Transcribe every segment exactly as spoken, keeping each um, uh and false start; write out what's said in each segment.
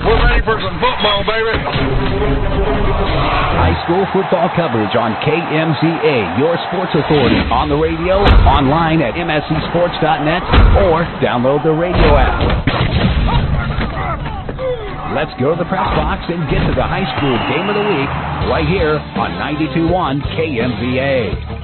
We're ready for some football, baby. High school football coverage on K M Z A, your sports authority, on the radio, online at M S C sports dot net, or download the radio app. Let's go to the press box and get to the high school game of the week right here on ninety-two point one K M Z A.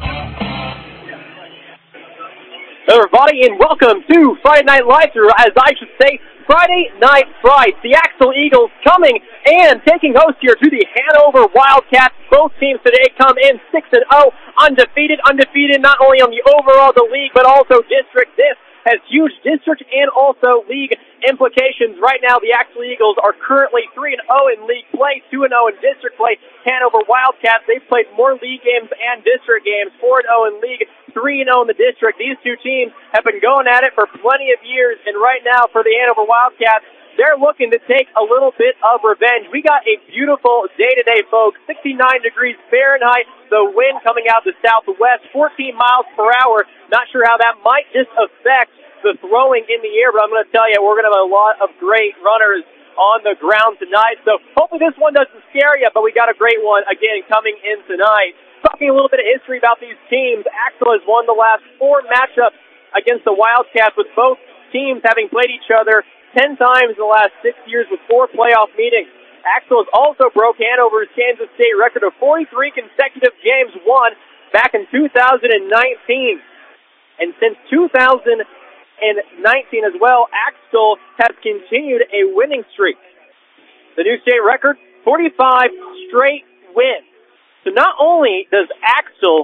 Hello, everybody, and welcome to Friday Night Lights, or as I should say, Friday Night Frights. The Axtell Eagles coming and taking host here to the Hanover Wildcats. Both teams today come in six and oh, undefeated, undefeated not only on the overall the league, but also district. This has huge district and also league implications. Right now, the Axtell Eagles are currently three and oh in league play, two and oh in district play. Hanover Wildcats, they've played more league games and district games, four and oh in league, three and oh in the district. These two teams have been going at it for plenty of years, and right now for the Hanover Wildcats, they're looking to take a little bit of revenge. We got a beautiful day today, folks. sixty-nine degrees Fahrenheit, the wind coming out the southwest, fourteen miles per hour. Not sure how that might just affect the throwing in the air, but I'm going to tell you, we're going to have a lot of great runners on the ground tonight. So hopefully this one doesn't scare you, but we got a great one, again, coming in tonight. Talking a little bit of history about these teams, Axtell has won the last four matchups against the Wildcats, with both teams having played each other ten times in the last six years with four playoff meetings. Axtell has also broke Hanover's Kansas State record of forty-three consecutive games won back in two thousand nineteen. And since two thousand nineteen as well, Axtell has continued a winning streak. The new state record, forty-five straight wins. So not only does Axtell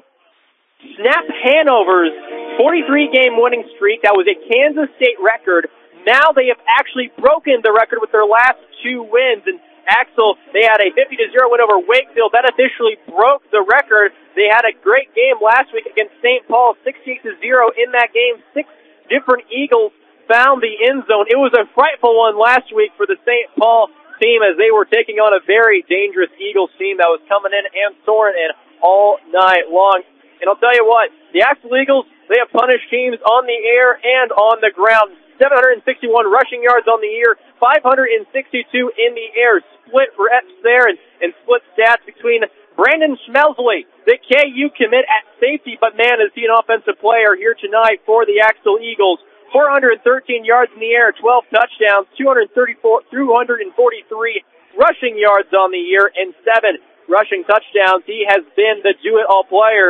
snap Hanover's forty-three game winning streak, that was a Kansas State record, now they have actually broken the record with their last two wins. And Axtell, they had a fifty to zero win over Wakefield. That officially broke the record. They had a great game last week against Saint Paul, sixty-eight to zero in that game. Six different Eagles found the end zone. It was a frightful one last week for the Saint Paul team as they were taking on a very dangerous Eagles team that was coming in and soaring in all night long. And I'll tell you what, the Axtell Eagles, they have punished teams on the air and on the ground. seven hundred sixty-one rushing yards on the year, five hundred sixty-two in the air. Split reps there and, and split stats between Brandon Schmelsley, the K U commit at safety, but man, is he an offensive player here tonight for the Axtell Eagles. four hundred thirteen yards in the air, twelve touchdowns, two hundred thirty-four, two hundred forty-three rushing yards on the year, and seven rushing touchdowns. He has been the do-it-all player.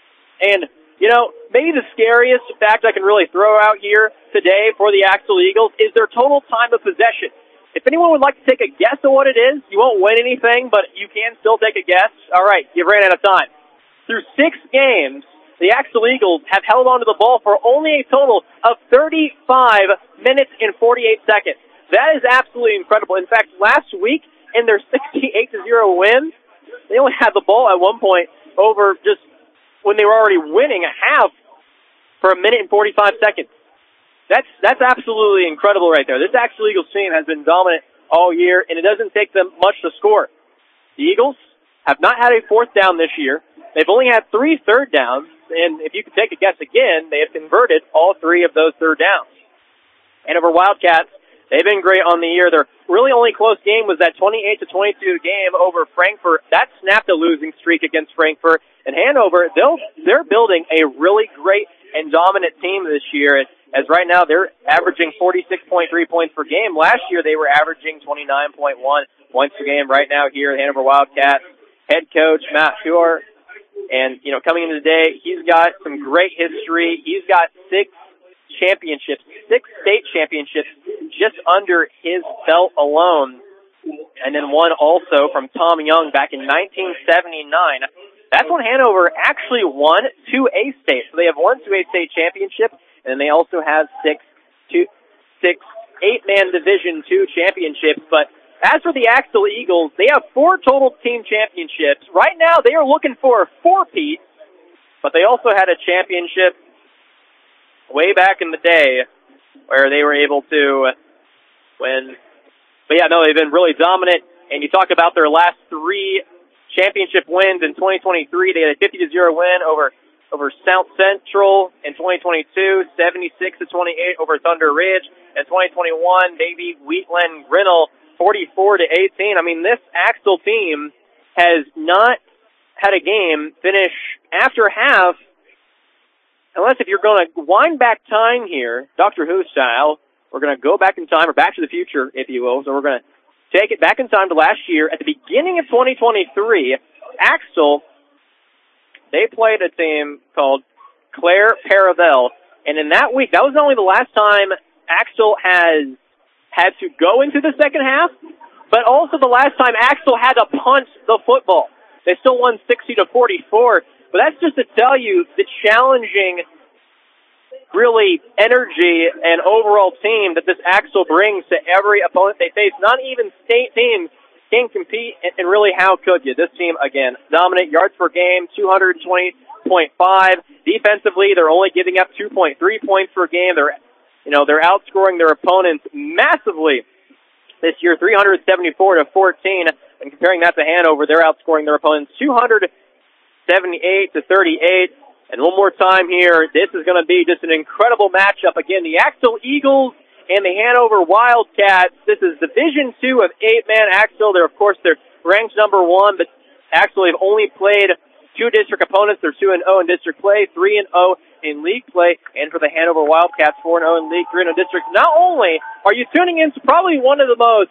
And, you know, maybe the scariest fact I can really throw out here today for the Axtell Eagles is their total time of possession. If anyone would like to take a guess at what it is, you won't win anything, but you can still take a guess. All right, you've ran out of time. Through six games, the Axtell Eagles have held onto the ball for only a total of thirty-five minutes and forty-eight seconds. That is absolutely incredible. In fact, last week in their sixty-eight to zero win, they only had the ball at one point over just when they were already winning a half for a minute and forty-five seconds. That's that's absolutely incredible right there. This Axtell Eagles team has been dominant all year, and it doesn't take them much to score. The Eagles have not had a fourth down this year. They've only had three third downs, and if you could take a guess again, they have converted all three of those third downs. Hanover Wildcats, they've been great on the year. Their really only close game was that twenty-eight to twenty-two game over Frankfort. That snapped a losing streak against Frankfort. And Hanover, they'll, they're building a really great and dominant team this year. As right now, they're averaging forty-six point three points per game. Last year, they were averaging twenty-nine point one points per game. Right now, here at Hanover Wildcats, head coach Matt Pure, and, you know, coming into the day, he's got some great history. He's got six championships, six state championships just under his belt alone, and then one also from Tom Young back in nineteen seventy-nine. That's when Hanover actually won two A states. So they have won two A state championships, and they also have six, two, six, eight-man Division two championships. But as for the Axtell Eagles, they have four total team championships. Right now, they are looking for a four-peat, but they also had a championship way back in the day where they were able to win. But, yeah, no, they've been really dominant. And you talk about their last three championship wins in twenty twenty-three. They had a fifty to zero win over over South Central in twenty twenty-two, seventy-six to twenty-eight over Thunder Ridge. In twenty twenty-one, they beat Wheatland Grinnell forty-four to eighteen. I mean, this Axtell team has not had a game finish after half, unless if you're going to wind back time here, Doctor Who style, we're going to go back in time, or back to the future, if you will. So we're going to take it back in time to last year. At the beginning of twenty twenty-three, Axtell, they played a team called Claire Paravel. And in that week, that was not only the last time Axtell has had to go into the second half, but also the last time Axtell had to punt the football. They still won sixty to forty-four. But that's just to tell you the challenging, really, energy and overall team that this Axtell brings to every opponent they face. Not even state teams can compete, and really, how could you? This team, again, dominant yards per game, two hundred twenty point five. Defensively, they're only giving up two point three points per game. They're, you know, they're outscoring their opponents massively this year, three hundred seventy-four to fourteen. And comparing that to Hanover, they're outscoring their opponents two hundred seventy-eight to thirty-eight. And one more time here, this is going to be just an incredible matchup. Again, the Axtell Eagles and the Hanover Wildcats. This is Division Two of eight-man Axtell. They're, of course, they're ranked number one, but Axtell have only played two district opponents. They're two and oh in district play, three and oh in league play. And for the Hanover Wildcats, four and oh in league, three and oh district. Not only are you tuning in to probably one of the most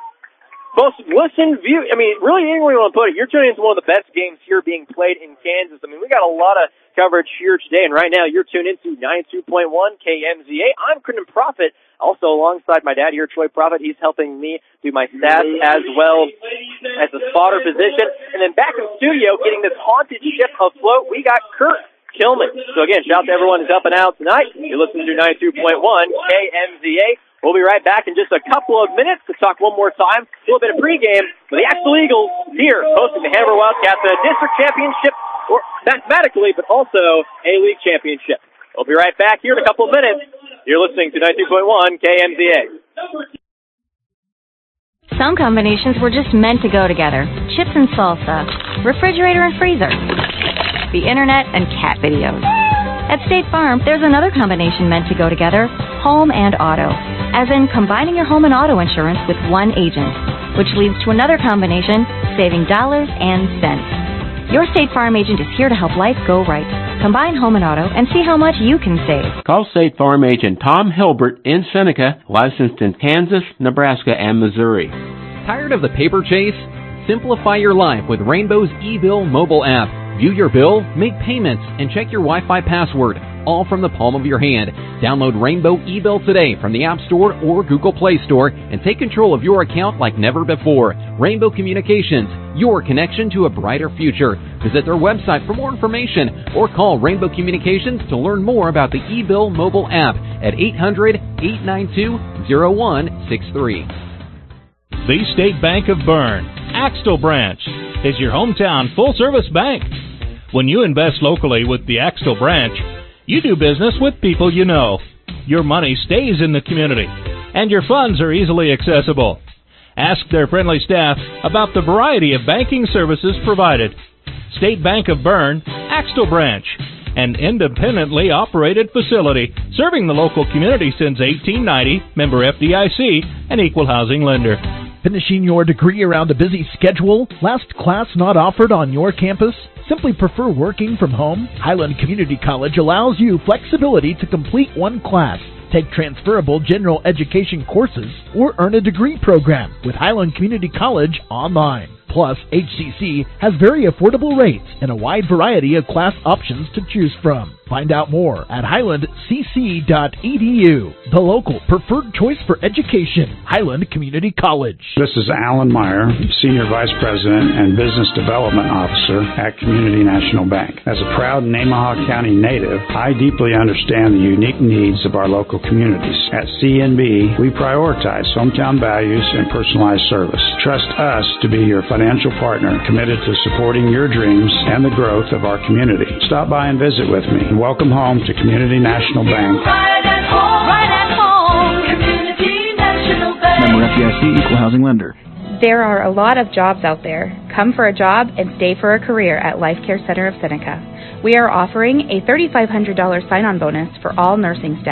Most listened, view, I mean, really anywhere you want to put it, you're tuning into one of the best games here being played in Kansas. I mean, we got a lot of coverage here today, and right now you're tuned into ninety-two point one K M Z A. I'm Crittenden Prophet, also alongside my dad here, Troy Prophet. He's helping me do my stats as well as the spotter position. And then back in studio, getting this haunted ship afloat, we got Kurt Kilman. So again, shout out to everyone who's helping out tonight. You're listening to ninety-two point one K M Z A. We'll be right back in just a couple of minutes to talk one more time, a little bit of pregame for the Axtell Eagles here, hosting the Hanover Wildcats, a district championship, or mathematically, but also a league championship. We'll be right back here in a couple of minutes. You're listening to ninety-two point one K M Z A. Some combinations were just meant to go together. Chips and salsa, refrigerator and freezer, the internet and cat videos. At State Farm, there's another combination meant to go together, home and auto, as in combining your home and auto insurance with one agent, which leads to another combination, saving dollars and cents. Your State Farm agent is here to help life go right. Combine home and auto and see how much you can save. Call State Farm agent Tom Hilbert in Seneca, licensed in Kansas, Nebraska, and Missouri. Tired of the paper chase? Simplify your life with Rainbow's eBill mobile app. View your bill, make payments, and check your Wi-Fi password, all from the palm of your hand. Download Rainbow eBill today from the App Store or Google Play Store and take control of your account like never before. Rainbow Communications, your connection to a brighter future. Visit their website for more information or call Rainbow Communications to learn more about the eBill mobile app at eight hundred, eight nine two, oh one six three. The State Bank of Berne, Axtell Branch, is your hometown full-service bank. When you invest locally with the Axtell Branch, you do business with people you know. Your money stays in the community, and your funds are easily accessible. Ask their friendly staff about the variety of banking services provided. State Bank of Berne, Axtell Branch, an independently operated facility serving the local community since eighteen ninety, member F D I C, an equal housing lender. Finishing your degree around a busy schedule? Last class not offered on your campus? Simply prefer working from home? Highland Community College allows you flexibility to complete one class, take transferable general education courses, or earn a degree program with Highland Community College online. Plus, H C C has very affordable rates and a wide variety of class options to choose from. Find out more at highland c c dot e d u, the local preferred choice for education, Highland Community College. This is Alan Meyer, Senior Vice President and Business Development Officer at Community National Bank. As a proud Nemaha County native, I deeply understand the unique needs of our local communities. At C N B, we prioritize hometown values and personalized service. Trust us to be your financial partner committed to supporting your dreams and the growth of our community. Stop by and visit with me. Welcome home to Community National Bank. Right at home, right at home, Community National Bank. Member F D I C, equal housing lender. There are a lot of jobs out there. Come for a job and stay for a career at Life Care Center of Seneca. We are offering a three thousand five hundred dollars sign-on bonus for all nursing staff.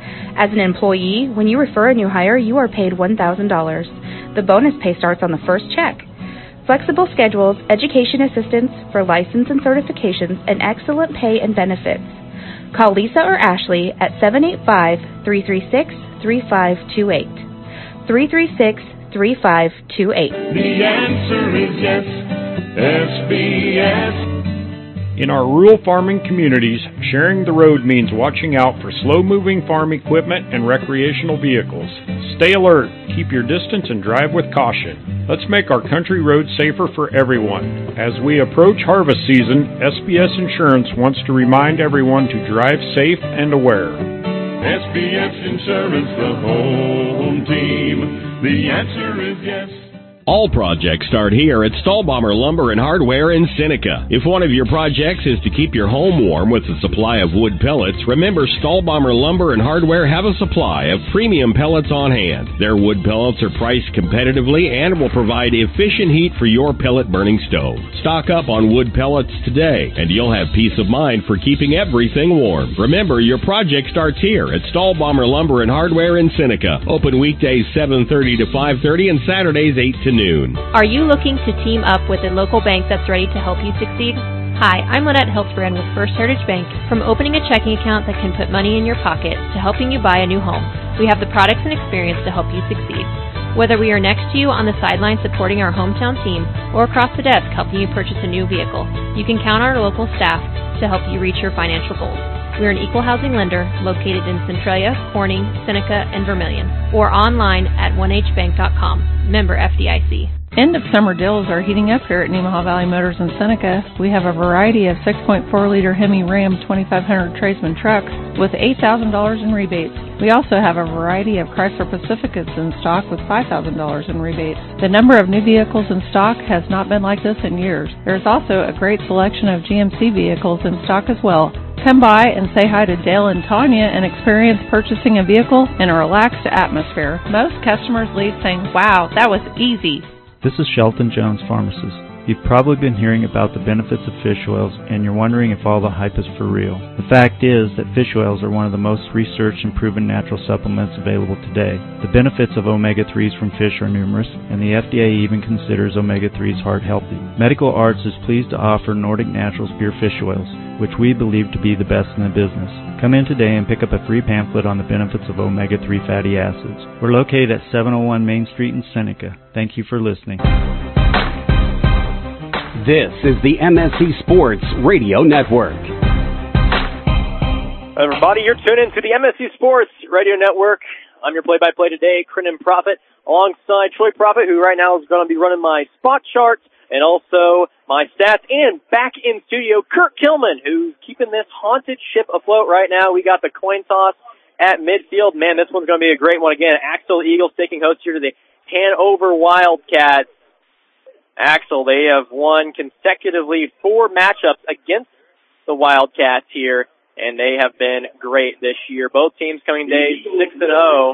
As an employee, when you refer a new hire, you are paid one thousand dollars. The bonus pay starts on the first check. Flexible schedules, education assistance for license and certifications, and excellent pay and benefits. Call Lisa or Ashley at seven eight five, three three six, three five two eight. three three six, three five two eight. The answer is yes, S B S. In our rural farming communities, sharing the road means watching out for slow-moving farm equipment and recreational vehicles. Stay alert, keep your distance, and drive with caution. Let's make our country roads safer for everyone. As we approach harvest season, S B S Insurance wants to remind everyone to drive safe and aware. S B S Insurance, the home team. The answer is yes. All projects start here at Stahlbomber Lumber and Hardware in Seneca. If one of your projects is to keep your home warm with a supply of wood pellets, remember Stahlbomber Lumber and Hardware have a supply of premium pellets on hand. Their wood pellets are priced competitively and will provide efficient heat for your pellet burning stove. Stock up on wood pellets today, and you'll have peace of mind for keeping everything warm. Remember, your project starts here at Stahlbomber Lumber and Hardware in Seneca. Open weekdays seven thirty to five thirty and Saturdays eight to noon. Are you looking to team up with a local bank that's ready to help you succeed? Hi, I'm Lynette Hiltbrand with First Heritage Bank. From opening a checking account that can put money in your pocket to helping you buy a new home, we have the products and experience to help you succeed. Whether we are next to you on the sideline supporting our hometown team or across the desk helping you purchase a new vehicle, you can count on our local staff to help you reach your financial goals. We're an equal housing lender located in Centralia, Corning, Seneca, and Vermilion, or online at one h bank dot com. Member F D I C. End of summer deals are heating up here at Nemaha Valley Motors in Seneca. We have a variety of six point four liter Hemi Ram twenty-five hundred Tradesman trucks with eight thousand dollars in rebates. We also have a variety of Chrysler Pacificas in stock with five thousand dollars in rebates. The number of new vehicles in stock has not been like this in years. There's also a great selection of G M C vehicles in stock as well. Come by and say hi to Dale and Tanya and experience purchasing a vehicle in a relaxed atmosphere. Most customers leave saying, "Wow, that was easy." This is Shelton Jones, pharmacist. You've probably been hearing about the benefits of fish oils, and you're wondering if all the hype is for real. The fact is that fish oils are one of the most researched and proven natural supplements available today. The benefits of omega threes from fish are numerous, and the F D A even considers omega threes heart healthy. Medical Arts is pleased to offer Nordic Naturals pure fish oils, which we believe to be the best in the business. Come in today and pick up a free pamphlet on the benefits of omega three fatty acids. We're located at seven oh one Main Street in Seneca. Thank you for listening. This is the M S C Sports Radio Network. Everybody, you're tuned in to the M S C Sports Radio Network. I'm your play-by-play today, Crinan Profit, alongside Troy Profit, who right now is going to be running my spot charts and also my stats. And back in studio, Kurt Kilman, who's keeping this haunted ship afloat right now. We got the coin toss at midfield. Man, this one's going to be a great one again. Axel Eagles taking host here to the Hanover Wildcats. Axel, they have won consecutively four matchups against the Wildcats here, and they have been great this year. Both teams coming days six and oh.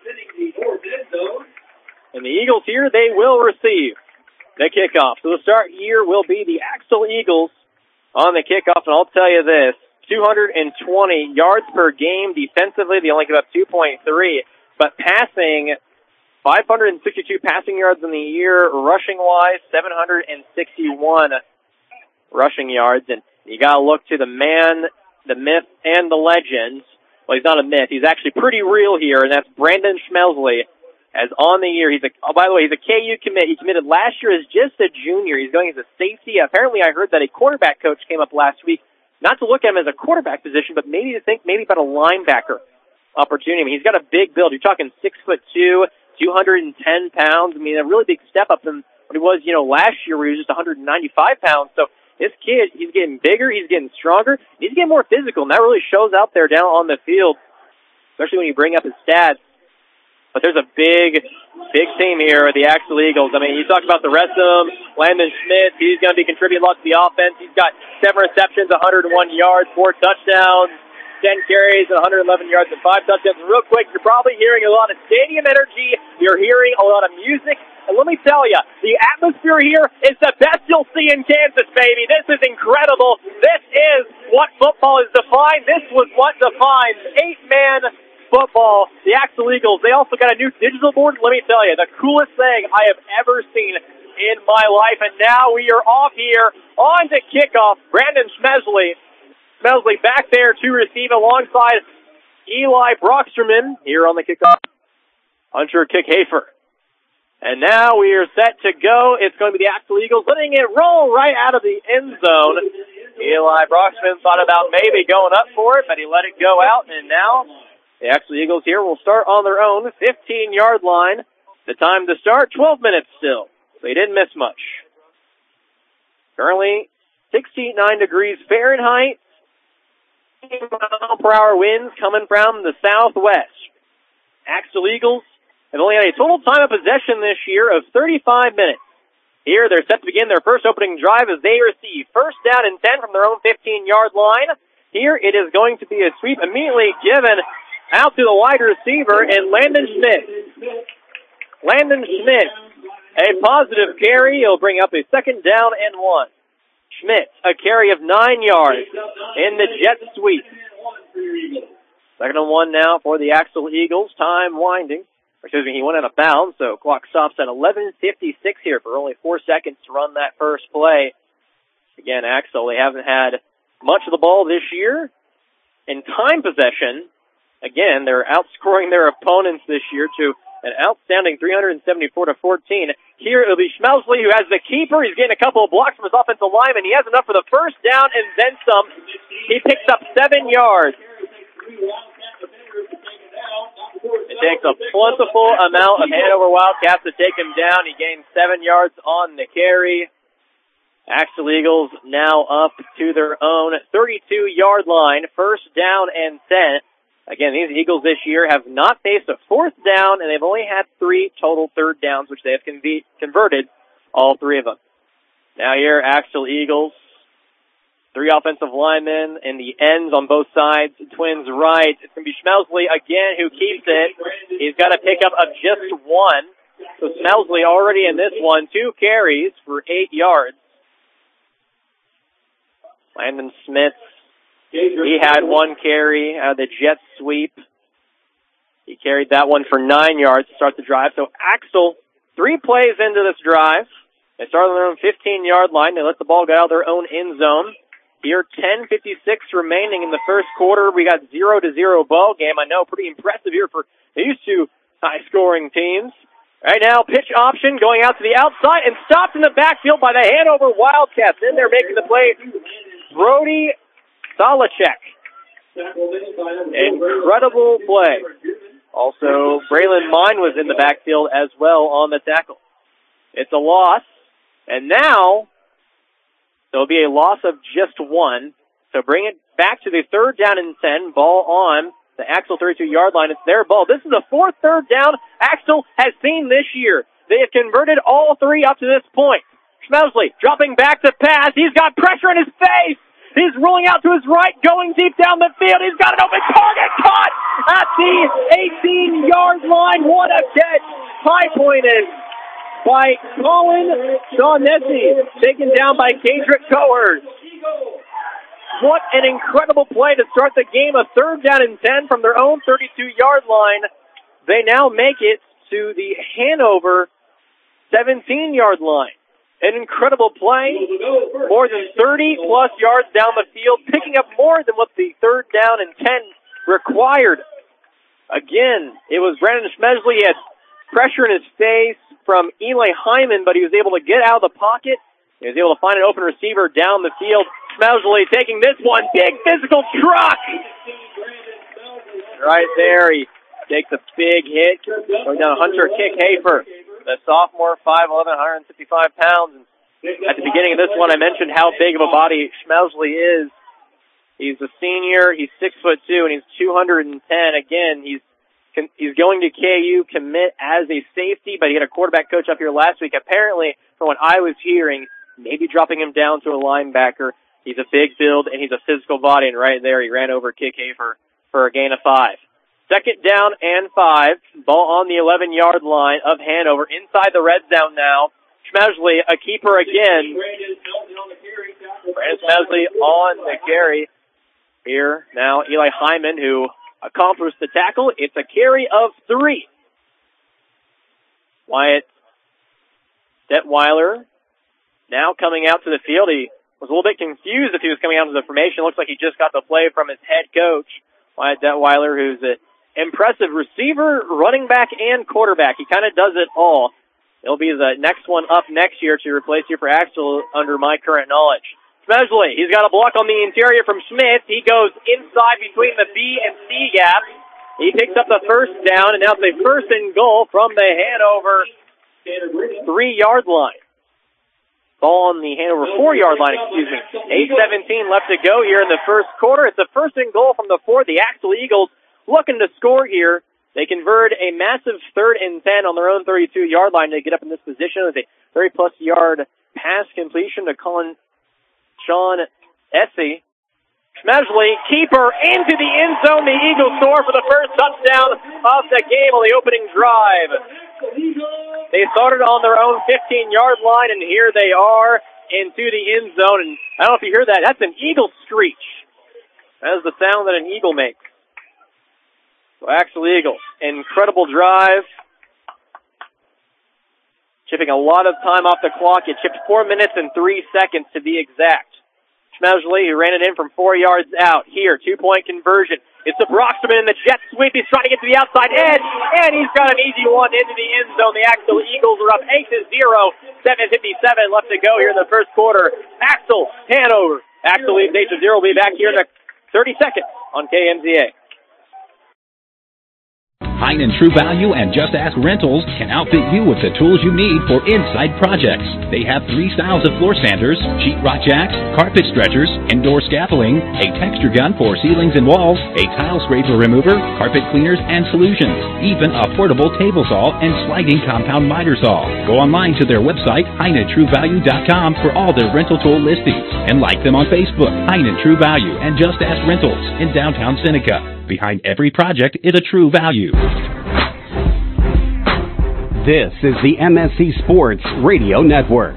And the Eagles here, they will receive the kickoff. So the start here will be the Axel Eagles on the kickoff, and I'll tell you this, two hundred twenty yards per game defensively. They only give up two point three, but passing five hundred sixty-two passing yards in the year, rushing-wise, seven hundred sixty-one rushing yards. And you got to look to the man, the myth, and the legend. Well, he's not a myth. He's actually pretty real here, and that's Brandon Schmelsley. As on the year, he's a, oh, by the way, he's a K U commit. He committed last year as just a junior. He's going as a safety. Apparently, I heard that a quarterback coach came up last week, not to look at him as a quarterback position, but maybe to think maybe about a linebacker opportunity. I mean, he's got a big build. You're talking six foot two. two hundred ten pounds. I mean, a really big step up from what he was, you know, last year where he was just one hundred ninety-five pounds. So this kid, he's getting bigger, he's getting stronger, he's getting more physical, and that really shows out there down on the field, especially when you bring up his stats. But there's a big, big team here with the Axel Eagles. I mean, you talk about the rest of them. Landon Schmidt, he's going to be contributing a lot to the offense. He's got seven receptions, one hundred one yards, four touchdowns, ten carries, one hundred eleven yards, and five touchdowns. Real quick, you're probably hearing a lot of stadium energy. You're hearing a lot of music. And let me tell you, the atmosphere here is the best you'll see in Kansas, baby. This is incredible. This is what football is defined. This was what defines eight-man football. The Axel Eagles, they also got a new digital board. Let me tell you, the coolest thing I have ever seen in my life. And now we are off here on to kickoff. Brandon Schmesley. Schmesley back there to receive alongside Eli Brocksterman here on the kickoff. Hunter Kickhafer. And now we are set to go. It's going to be the Axel Eagles letting it roll right out of the end zone. Eli Brocksterman thought about maybe going up for it, but he let it go out. And now the Axel Eagles here will start on their own fifteen-yard line. The time to start, twelve minutes still. They didn't miss much. Currently, sixty-nine degrees Fahrenheit. Mile per hour winds coming from the southwest. Axel Eagles have only had a total time of possession this year of thirty-five minutes. Here, they're set to begin their first opening drive as they receive first down and ten from their own fifteen-yard line. Here, it is going to be a sweep immediately given out to the wide receiver, and Landon Schmidt. Landon Schmidt, a positive carry. He'll bring up a second down and one. Schmidt, a carry of nine yards in the jet sweep. Second and one now for the Axel Eagles. Time winding. Excuse me, he went out of bounds, so clock stops at eleven fifty-six here for only four seconds to run that first play. Again, Axel, they haven't had much of the ball this year. In time possession, again, they're outscoring their opponents this year to an outstanding three seventy-four to fourteen. Here it'll be Schmesley who has the keeper. He's getting a couple of blocks from his offensive lineman. He has enough for the first down and then some. He picks up seven yards. It takes a plentiful amount of Hanover Wildcats to take him down. He gains seven yards on the carry. Axel Eagles now up to their own thirty-two-yard line. First down and ten. Again, these Eagles this year have not faced a fourth down, and they've only had three total third downs, which they have conve- converted, all three of them. Now here, Axel Eagles, three offensive linemen in the ends on both sides, Twins right. It's going to be Schmesley again who keeps it. He's got a pickup of just one. So Schmesley already in this one, two carries for eight yards. Landon Smith, he had one carry out of the jet sweep. He carried that one for nine yards to start the drive. So Axel, three plays into this drive. They start on their own fifteen-yard line. They let the ball go out of their own end zone. Here, ten fifty-six remaining in the first quarter. We got zero to zero ball game. I know, pretty impressive here for these two high-scoring teams. Right now, pitch option going out to the outside and stopped in the backfield by the Hanover Wildcats. In there making the play, Brody Solacek. Incredible play. Also, Braylon Mine was in the backfield as well on the tackle. It's a loss. And now, there'll be a loss of just one. So bring it back to the third down and ten. Ball on the Axel thirty-two-yard line. It's their ball. This is the fourth third down Axel has seen this year. They have converted all three up to this point. Schmesley dropping back to pass. He's got pressure in his face. He's rolling out to his right, going deep down the field. He's got an open target. Caught at the eighteen-yard line. What a catch. High-pointed by Colin Shaughnessy. Taken down by Kadrick Cohers. What an incredible play to start the game. A third down and ten from their own thirty-two-yard line. They now make it to the Hanover seventeen-yard line. An incredible play. More than thirty-plus yards down the field, picking up more than what the third down and ten required. Again, it was Brandon Schmesley. He had pressure in his face from Eli Hyman, but he was able to get out of the pocket. He was able to find an open receiver down the field. Schmesley taking this one. Big physical truck. Right there, he takes a big hit. Going down Hunter Kickhafer, the sophomore, five eleven, one fifty-five pounds. At the beginning of this one, I mentioned how big of a body Schmesley is. He's a senior. He's six foot two, and he's two hundred ten. Again, he's he's going to K U commit as a safety, but he had a quarterback coach up here last week. Apparently, from what I was hearing, maybe dropping him down to a linebacker. He's a big build, and he's a physical body, and right there he ran over Kickhafer for a gain of five. Second down and five. Ball on the eleven-yard line of Hanover. Inside the red zone now. Schmesley, a keeper again. Brandon Schmesley on the carry. Here now Eli Hyman, who accomplished the tackle. It's a carry of three. Wyatt Detweiler now coming out to the field. He was a little bit confused if he was coming out to the formation. Looks like he just got the play from his head coach, Wyatt Detweiler, who's an impressive receiver, running back, and quarterback. He kind of does it all. He'll be the next one up next year to replace you for Axel under my current knowledge. Smedley, he's got a block on the interior from Schmidt. He goes inside between the B and C gaps. He picks up the first down, and now it's a first and goal from the Hanover three-yard line. Ball on the Hanover four-yard line, excuse me. eight seventeen left to go here in the first quarter. It's a first and goal from the four. The Axel Eagles looking to score here. They convert a massive third and ten on their own thirty-two-yard line to get up in this position with a thirty-plus yard pass completion to Colin Sean Essie. Schmedley, keeper into the end zone. The Eagles score for the first touchdown of the game on the opening drive. They started on their own fifteen-yard line, and here they are into the end zone. And I don't know if you hear that. That's an eagle screech. That is the sound that an eagle makes. So Axel Eagles, incredible drive. Chipping a lot of time off the clock. It chipped four minutes and three seconds to be exact. Schmedley, who ran it in from four yards out. Here, two-point conversion. It's the Broxterman in the jet sweep. He's trying to get to the outside edge, and he's got an easy one into the end zone. The Axel Eagles are up eight to zero. seven fifty-seven left to go here in the first quarter. Axel, Hanover. Axel leads eight to zero. We'll be back here in the thirty-second on K M Z A. Heinen True Value and Just Ask Rentals can outfit you with the tools you need for inside projects. They have three styles of floor sanders, sheetrock jacks, carpet stretchers, indoor scaffolding, a texture gun for ceilings and walls, a tile scraper remover, carpet cleaners and solutions, even a portable table saw and sliding compound miter saw. Go online to their website, Heinen True Value dot com, for all their rental tool listings, and like them on Facebook, Heinen True Value and Just Ask Rentals in downtown Seneca. Behind every project is a true value. This is the M S C Sports Radio Network.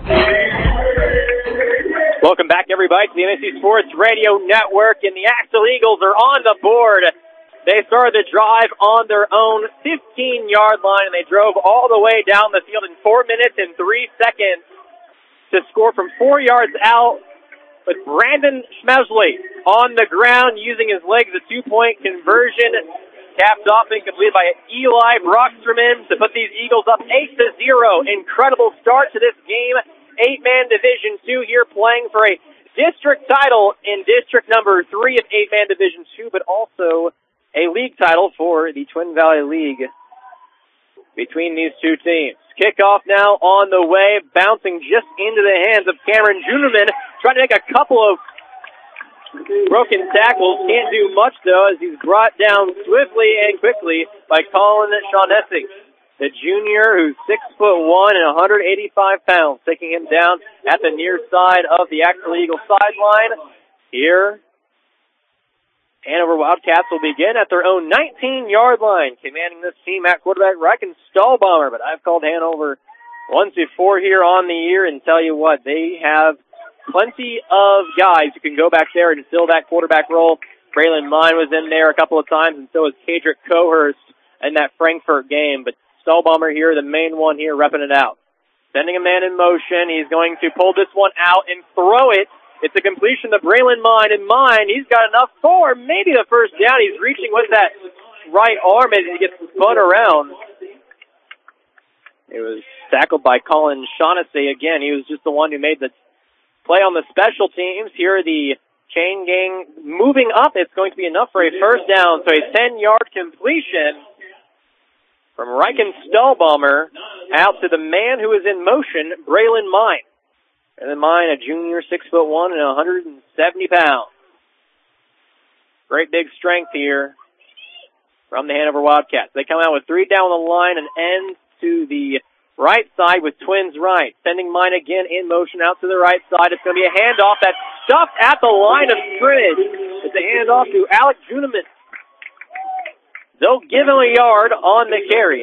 Welcome back, everybody, to the M S C Sports Radio Network, and the Axel Eagles are on the board. They started the drive on their own fifteen-yard line, and they drove all the way down the field in four minutes and three seconds to score from four yards out. But Brandon Schmedley on the ground using his legs, a two-point conversion, capped off and completed by Eli Broxterman to put these Eagles up eight to zero. Incredible start to this game. Eight-man Division two here, playing for a district title in district number three of eight-man Division two, but also a league title for the Twin Valley League between these two teams. Kickoff now on the way, bouncing just into the hands of Cameron Junerman, trying to make a couple of broken tackles. Can't do much, though, as he's brought down swiftly and quickly by Colin Shaughnessy, the junior who's six foot one and one hundred eighty-five pounds, taking him down at the near side of the Axel Eagles sideline. Here, Hanover Wildcats will begin at their own nineteen-yard line, commanding this team at quarterback Riken Stahlbomber. But I've called Hanover once before here on the year, and tell you what, they have plenty of guys who can go back there and fill that quarterback role. Braylon Mine was in there a couple of times, and so was Kadrick Cohurst in that Frankfurt game. But Stahlbomber here, the main one here, repping it out. Sending a man in motion. He's going to pull this one out and throw it. It's a completion to Braylon Mine, and Mine, he's got enough for maybe the first down. He's reaching with that right arm as he gets spun around. It was tackled by Colin Shaughnessy. Again, he was just the one who made the play on the special teams. Here, the chain gang moving up. It's going to be enough for a first down. So a ten-yard completion from Riken Stahlbomber out to the man who is in motion, Braylon Mine. And then Mine, a junior, six foot one and one hundred seventy pounds. Great big strength here from the Hanover Wildcats. They come out with three down the line and end to the right side with Twins right. Sending Mine again in motion out to the right side. It's going to be a handoff that's stuffed at the line of scrimmage. It's a handoff to Alec Juneman. They'll give him a yard on the carry.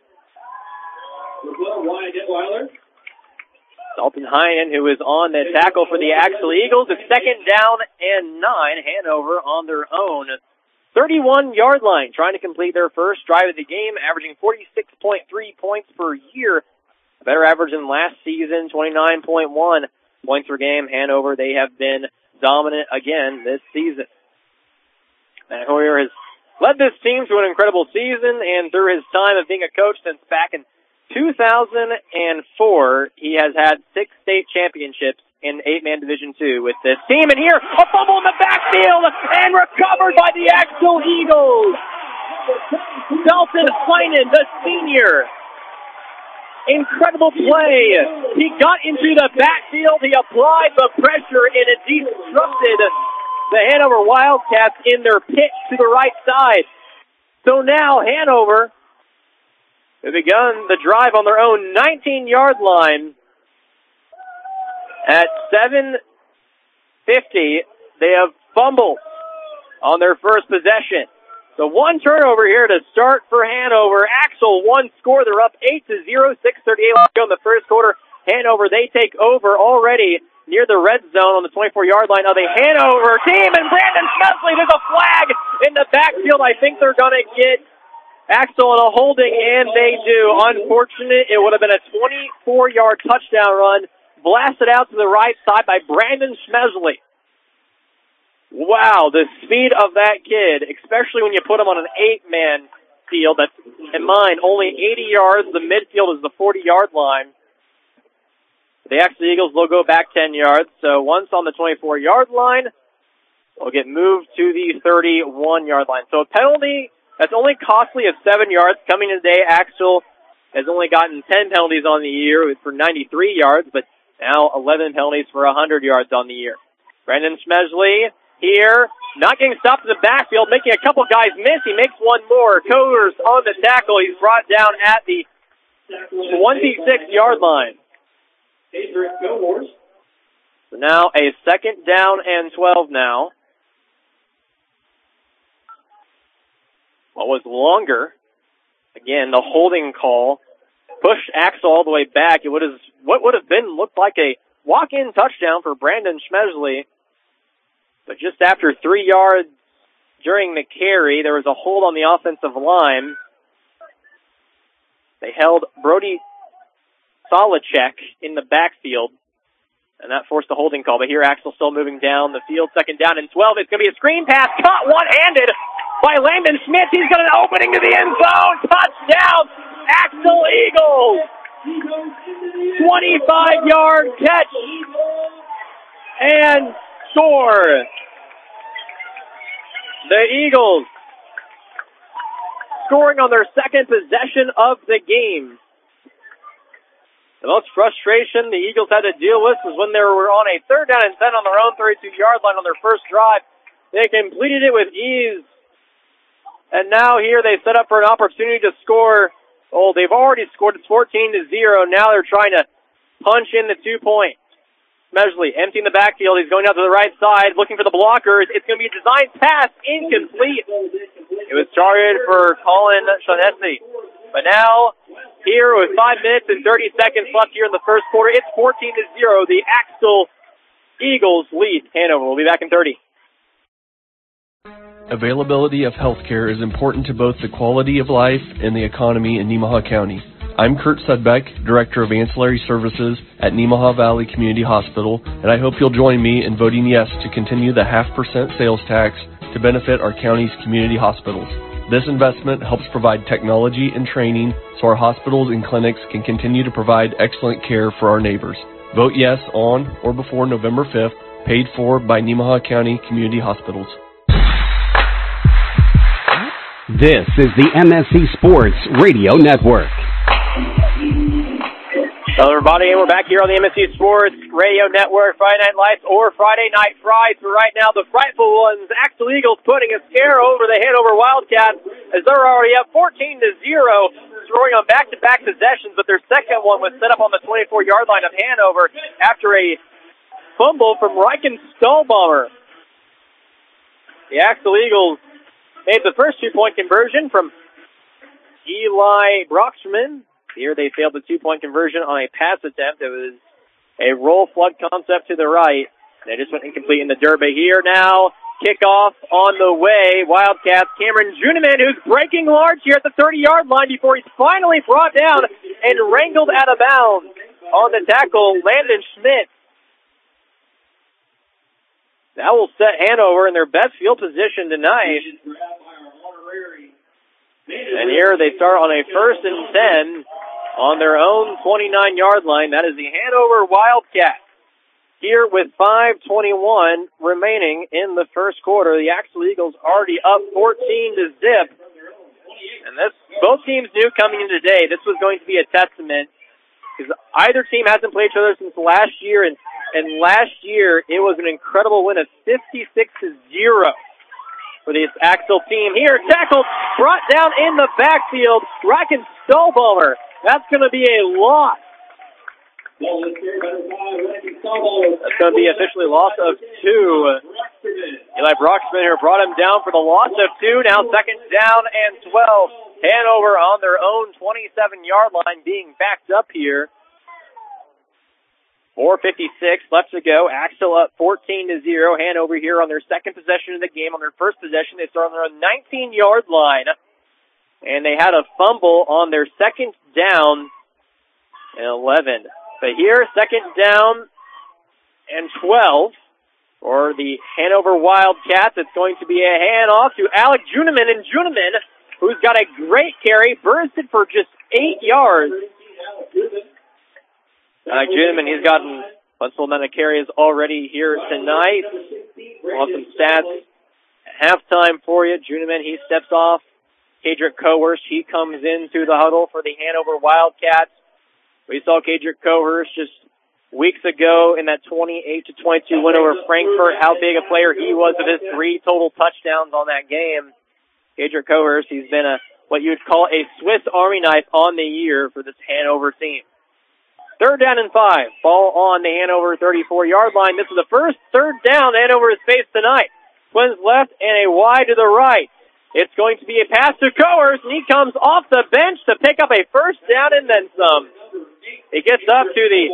Dalton Heinen, who is on the tackle for the Axel Eagles. It's second down and nine. Hanover on their own thirty-one-yard line, trying to complete their first drive of the game, averaging forty-six point three points per year. A better average than last season, twenty-nine point one points per game. Hanover, they have been dominant again this season. Matt Hoyer has led this team to an incredible season, and through his time of being a coach since back in two thousand four, he has had six state championships in eight-man Division two with this team. And here, a fumble in the backfield, and recovered by the Axtell Eagles. Dalton Heinen, the senior. Incredible play. He got into the backfield, he applied the pressure, and it disrupted the Hanover Wildcats in their pitch to the right side. So now Hanover have begun the drive on their own nineteen-yard line. At seven fifty, they have fumbled on their first possession. So one turnover here to start for Hanover. Axel, one score. They're up eight to zero, six thirty-eight left to go in the first quarter. Hanover, they take over already near the red zone on the twenty-four-yard line of the Hanover team. And Brandon Smedley, there's a flag in the backfield. I think they're going to get Axel on a holding, and they do. Unfortunate, it would have been a twenty-four-yard touchdown run. Blasted out to the right side by Brandon Smedley. Wow, the speed of that kid, especially when you put him on an eight-man field. That's, in mine, only eighty yards. The midfield is the forty-yard line. The Axtell Eagles will go back ten yards. So once on the twenty-four-yard line, they'll get moved to the thirty-one-yard line. So a penalty that's only costly of seven yards. Coming today, Axtell has only gotten ten penalties on the year for ninety-three yards, but now eleven penalties for one hundred yards on the year. Brandon Smedley here, not getting stopped in the backfield, making a couple guys miss. He makes one more. Coors on the tackle. He's brought down at the twenty-six-yard line. So now a second down and twelve now. What was longer, again, the holding call pushed Axel all the way back. It would have, what would have been looked like a walk-in touchdown for Brandon Smedley. But just after three yards during the carry, there was a hold on the offensive line. They held Brody Solacek in the backfield, and that forced a holding call. But here Axel still moving down the field. Second down and twelve. It's going to be a screen pass caught one-handed by Landon Smith. He's got an opening to the end zone. Touchdown, Axtell Eagles. twenty-five-yard catch and score. The Eagles scoring on their second possession of the game. The most frustration the Eagles had to deal with was when they were on a third down and ten on their own thirty-two-yard line on their first drive. They completed it with ease. And now here they set up for an opportunity to score. Oh, they've already scored. It's fourteen to zero. Now they're trying to punch in the two points. Smedley emptying the backfield. He's going out to the right side, looking for the blockers. It's going to be a designed pass, incomplete. It was targeted for Colin Shaughnessy. But now, here with five minutes and thirty seconds left here in the first quarter, it's fourteen to zero. The Axtell Eagles lead Hanover. We'll be back in thirty. Availability of healthcare is important to both the quality of life and the economy in Nemaha County. I'm Kurt Sudbeck, Director of Ancillary Services at Nemaha Valley Community Hospital, and I hope you'll join me in voting yes to continue the half percent sales tax to benefit our county's community hospitals. This investment helps provide technology and training so our hospitals and clinics can continue to provide excellent care for our neighbors. Vote yes on or before November fifth, paid for by Nemaha County Community Hospitals. This is the M S C Sports Radio Network. Hello, everybody, and we're back here on the M S C Sports Radio Network, Friday Night Lights or Friday Night Fries. For right now, the frightful ones, Axtell Eagles, putting a scare over the Hanover Wildcats as they're already up fourteen to zero, scoring on back-to-back possessions, but their second one was set up on the twenty-four-yard line of Hanover after a fumble from Riken Stahlbomber. The Axtell Eagles made the first two-point conversion from Eli Broxman. Here they failed the two-point conversion on a pass attempt. It was a roll flood concept to the right. They just went incomplete in the dirt. But here now, Kickoff on the way. Wildcats, Cameron Juniman, who's breaking large here at the thirty-yard line before he's finally brought down and wrangled out of bounds. On the tackle, Landon Schmidt. That will set Hanover in their best field position tonight. And here they start on a first and ten on their own twenty-nine-yard line. That is the Hanover Wildcats. Here with five twenty-one remaining in the first quarter. The Axel Eagles already up fourteen to zip. And this, both teams knew coming in today this was going to be a testament because either team hasn't played each other since last year, and, and last year it was an incredible win of fifty-six to zero for this Axel team. Here, tackled, brought down in the backfield, Ryan Stallbomber. That's going to be a loss. That's going to be officially loss of two. Eli Broxman here brought him down for the loss of two. Now second down and twelve. Hanover on their own twenty-seven-yard line being backed up here. four fifty-six left to go. Axel up fourteen to zero. Hanover here on their second possession of the game. On their first possession, they start on their nineteen-yard line. And they had a fumble on their second down and eleven. But here, second down and twelve for the Hanover Wildcats. It's going to be a handoff to Alec Juniman, and Juniman, who's got a great carry, bursted for just eight yards. Alec Juniman, he's gotten a bunch amount of carries already here tonight. We'll have some stats at halftime for you. Juniman, he steps off. Kadrick Cohurst, he comes into the huddle for the Hanover Wildcats. We saw Kadrick Cohurst just weeks ago in that twenty-eight to twenty-two win over Frankfort, how big a player he was with his three total touchdowns on that game. Kadrick Cohurst, he's been a what you would call a Swiss Army knife on the year for this Hanover team. Third down and five. Ball on the Hanover thirty-four-yard line. This is the first third down Hanover has faced tonight. Twins left and a wide to the right. It's going to be a pass to Cohurst, and he comes off the bench to pick up a first down and then some. He gets up to the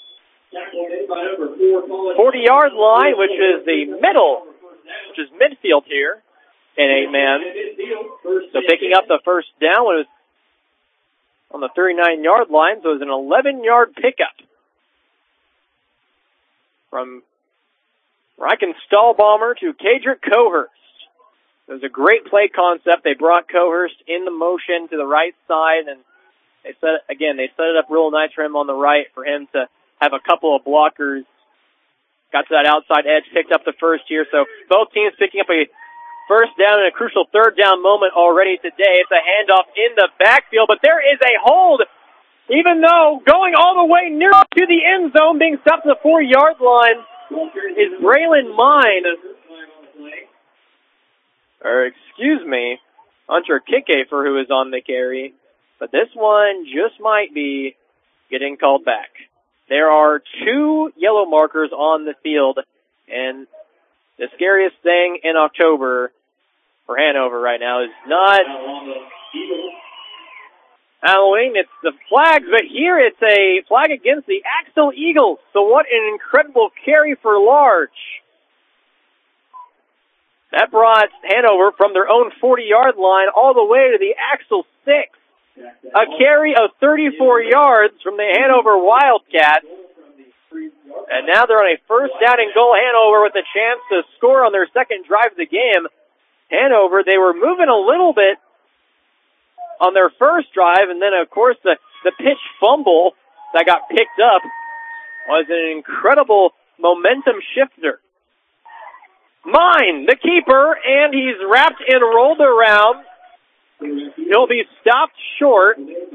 forty-yard line, which is the middle, which is midfield here in eight-man. So picking up the first down was on the thirty-nine-yard line, so it was an eleven-yard pickup from Ryan Stallbomber to Kadrick Cohurst. It was a great play concept. They brought Cohurst in the motion to the right side, and they set again. They set it up real nice for him on the right for him to have a couple of blockers. Got to that outside edge, picked up the first here. So both teams picking up a first down and a crucial third down moment already today. It's a handoff in the backfield, but there is a hold. Even though going all the way near to the end zone, being stopped at the four-yard line is Braylon Mine. Or, excuse me, Hunter Kickafer, who is on the carry. But this one just might be getting called back. There are two yellow markers on the field, and the scariest thing in October for Hanover right now is not Halloween, it's the flags, but here it's a flag against the Axel Eagles. So what an incredible carry for Large. That brought Hanover from their own forty-yard line all the way to the Axel six. A carry of thirty-four yards from the Hanover Wildcats. And now they're on a first down and goal. Hanover with a chance to score on their second drive of the game. Hanover, they were moving a little bit on their first drive, and then, of course, the, the pitch fumble that got picked up was an incredible momentum shifter. Mine, the keeper, and he's wrapped and rolled around. He'll be stopped short.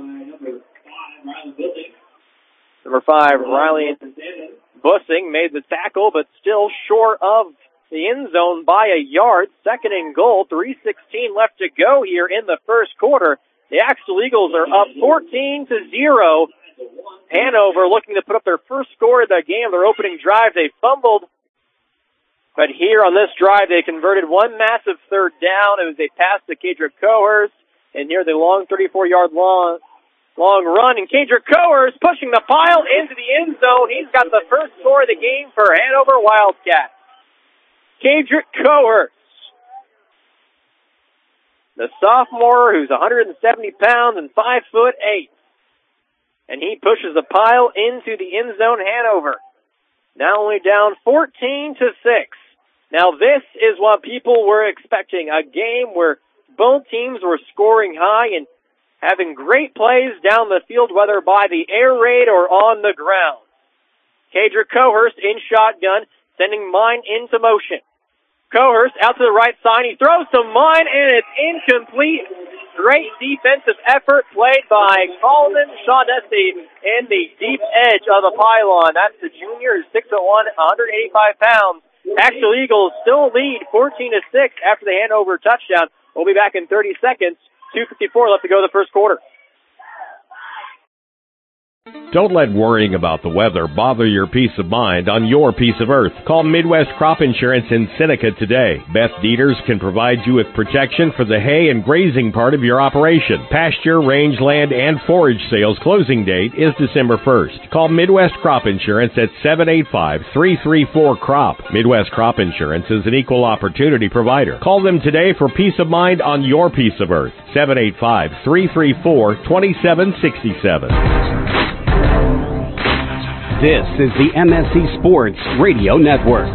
Number five, Riley Bussing made the tackle, but still short of the end zone by a yard. Second and goal, three sixteen left to go here in the first quarter. The Axel Eagles are up fourteen to zero. Hanover looking to put up their first score of the game, their opening drive. They fumbled. But here on this drive, they converted one massive third down. It was a pass to Kadrick Cohurst, and near the long thirty-four-yard long, long run. And Kadrick Cohurst pushing the pile into the end zone. He's got the first score of the game for Hanover Wildcats. Cadrick Cohurst, the sophomore who's one hundred seventy pounds and five foot eight. And he pushes the pile into the end zone. Hanover now only down fourteen to six. Now this is what people were expecting, a game where both teams were scoring high and having great plays down the field, whether by the air raid or on the ground. Cadrick Cohurst in shotgun, sending mine into motion. Cohurst out to the right side. He throws some mine, and it's incomplete. Great defensive effort played by Coleman Shaughnessy in the deep edge of the pylon. That's the junior, who's six foot one, one hundred eighty-five pounds. Actual Eagles still lead fourteen to six after the Hanover touchdown. We'll be back in thirty seconds. two fifty-four left to go the first quarter. Don't let worrying about the weather bother your peace of mind on your piece of earth. Call Midwest Crop Insurance in Seneca today. Beth Dieters can provide you with protection for the hay and grazing part of your operation. Pasture, rangeland, and forage sales closing date is December first. Call Midwest Crop Insurance at seven eight five, three three four, CROP. Midwest Crop Insurance is an equal opportunity provider. Call them today for peace of mind on your piece of earth. seven eight five, three three four, two seven six seven. This is the M S C Sports Radio Network.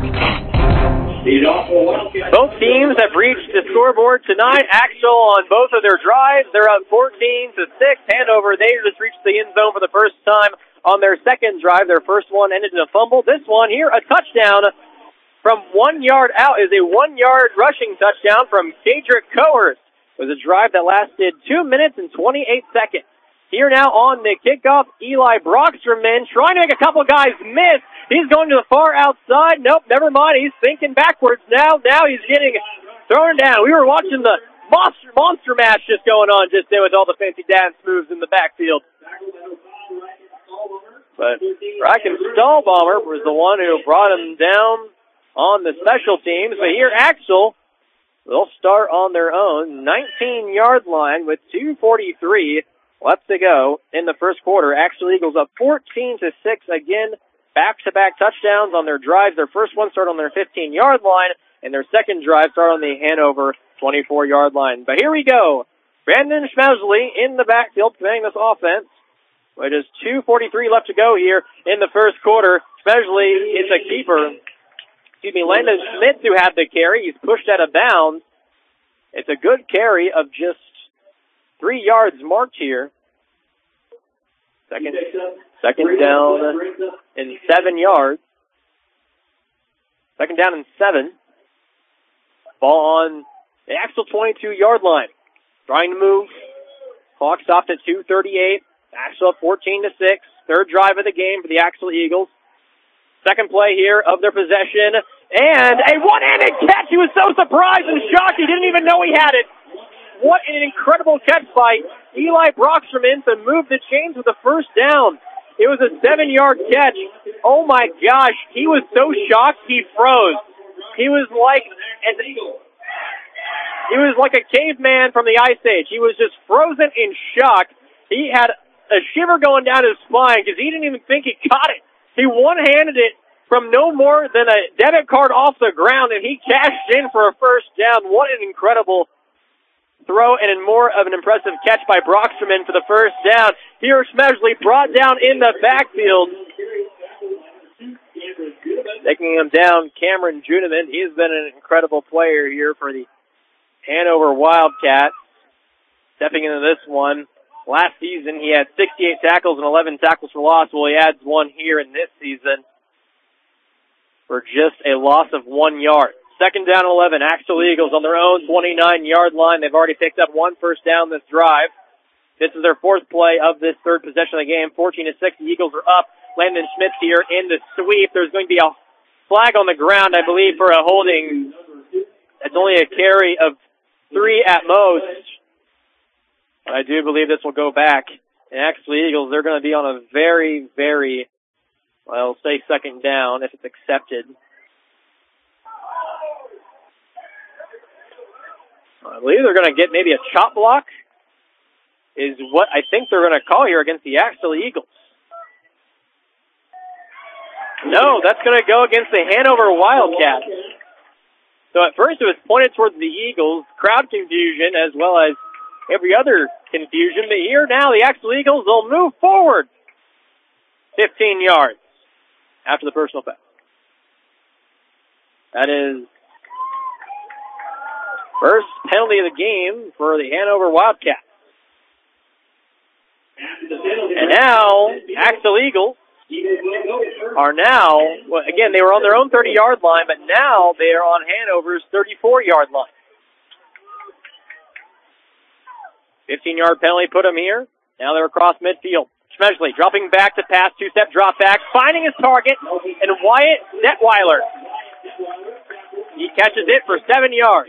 Both teams have reached the scoreboard tonight. Axel on both of their drives. They're up fourteen to six. Hanover, they just reached the end zone for the first time on their second drive. Their first one ended in a fumble. This one here, a touchdown from one yard out, is a one-yard rushing touchdown from Cadrick Cohurst. It was a drive that lasted two minutes and twenty-eight seconds. Here now on the kickoff, Eli Brocksterman trying to make a couple guys miss. He's going to the far outside. Nope, never mind. He's thinking backwards now. Now he's getting thrown down. We were watching the monster monster match just going on just then with all the fancy dance moves in the backfield. But Bracken Stahlbomber was the one who brought him down on the special teams. But here, Axel, they'll start on their own nineteen-yard line with two forty-three left to go in the first quarter. Axel Eagles up fourteen to six again. Back-to-back touchdowns on their drives. Their first one started on their fifteen-yard line, and their second drive started on the Hanover twenty-four-yard line. But here we go. Brandon Schmesley in the backfield playing this offense. With just two forty-three left to go here in the first quarter. Schmesley is a keeper. Excuse me, Landon Smith who had the carry. He's pushed out of bounds. It's a good carry of just Three yards marked here. Second, second down and seven yards. Second down and seven. Ball on the Axel twenty-two-yard line. Trying to move. Clock stopped at two thirty-eight. Axel up fourteen to six. Third drive of the game for the Axel Eagles. Second play here of their possession. And a one-handed catch. He was so surprised and shocked he didn't even know he had it. What an incredible catch by Eli Brocksterman to move the chains with the first down. It was a seven-yard catch. Oh, my gosh. He was so shocked he froze. He was like he was like a caveman from the Ice Age. He was just frozen in shock. He had a shiver going down his spine because he didn't even think he caught it. He one-handed it from no more than a debit card off the ground, and he cashed in for a first down. What an incredible throw and more of an impressive catch by Brocksterman for the first down. Here, Schmesley brought down in the backfield. Taking him down, Cameron Juneman. He's been an incredible player here for the Hanover Wildcats. Stepping into this one. Last season, he had sixty-eight tackles and eleven tackles for loss. Well, he adds one here in this season for just a loss of one yard. Second down and eleven. Axel Eagles on their own twenty-nine-yard line. They've already picked up one first down this drive. This is their fourth play of this third possession of the game. fourteen to six. The Eagles are up. Landon Smith here in the sweep. There's going to be a flag on the ground, I believe, for a holding. It's only a carry of three at most. But I do believe this will go back. And Axel Eagles, they're going to be on a very, very, well, say second down if it's accepted. I believe they're going to get maybe a chop block is what I think they're going to call here against the Axel Eagles. No, that's going to go against the Hanover Wildcats. So at first it was pointed towards the Eagles, crowd confusion as well as every other confusion. But here now the Axtell Eagles will move forward fifteen yards after the personal foul. That is first penalty of the game for the Hanover Wildcats. And now Axtell Eagles are now, well, again, they were on their own thirty-yard line, but now they are on Hanover's thirty-four-yard line. fifteen-yard penalty put them here. Now they're across midfield. Schmesley dropping back to pass, two-step drop back, finding his target, and Wyatt Detweiler. He catches it for seven yards.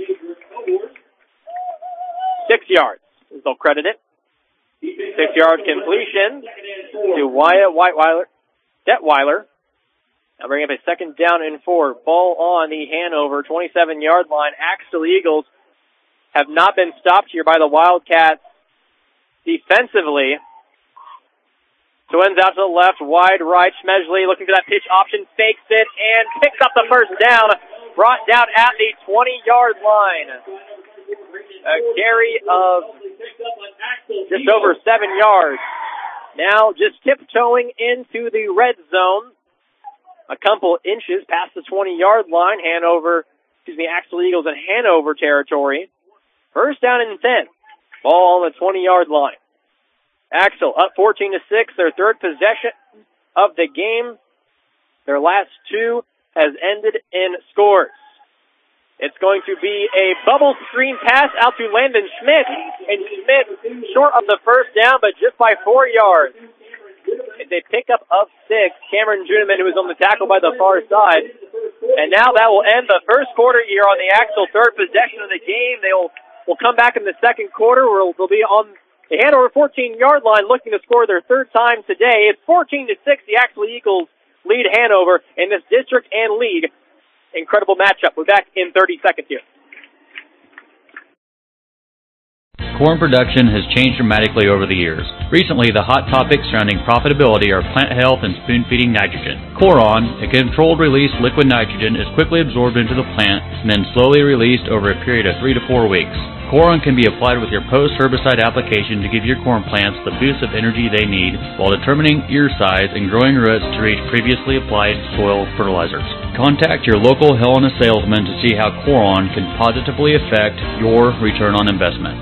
Six yards, as they'll credit it. Six-yard completion to Wyatt Whiteweiler. Detweiler. Now bring up a second down and four. Ball on the Hanover twenty-seven-yard line. Axtell Eagles have not been stopped here by the Wildcats defensively. So ends out to the left, wide right. Schmesley looking for that pitch option, fakes it, and picks up the first down. Brought down at the twenty-yard line. A carry of just over seven yards. Now just tiptoeing into the red zone. A couple inches past the twenty-yard line. Hanover, excuse me, Axtell Eagles in Hanover territory. First down and ten. Ball on the twenty-yard line. Axtell up fourteen to six. Their third possession of the game. Their last two has ended in scores. It's going to be a bubble screen pass out to Landon Schmidt. And Schmidt short of the first down, but just by four yards. It's a pickup of six. Cameron Juneman, who was on the tackle by the far side. And now that will end the first quarter here on the Axtell third possession of the game. They will will come back in the second quarter where they'll be on the Hanover fourteen-yard line looking to score their third time today. It's fourteen to six. The Axtell Eagles lead Hanover in this district and league. Incredible matchup. We're back in thirty seconds here. Corn production has changed dramatically over the years. Recently, the hot topics surrounding profitability are plant health and spoon-feeding nitrogen. Coron, a controlled-release liquid nitrogen, is quickly absorbed into the plant and then slowly released over a period of three to four weeks. Coron can be applied with your post-herbicide application to give your corn plants the boost of energy they need while determining ear size and growing roots to reach previously applied soil fertilizers. Contact your local Helena salesman to see how Coron can positively affect your return on investment.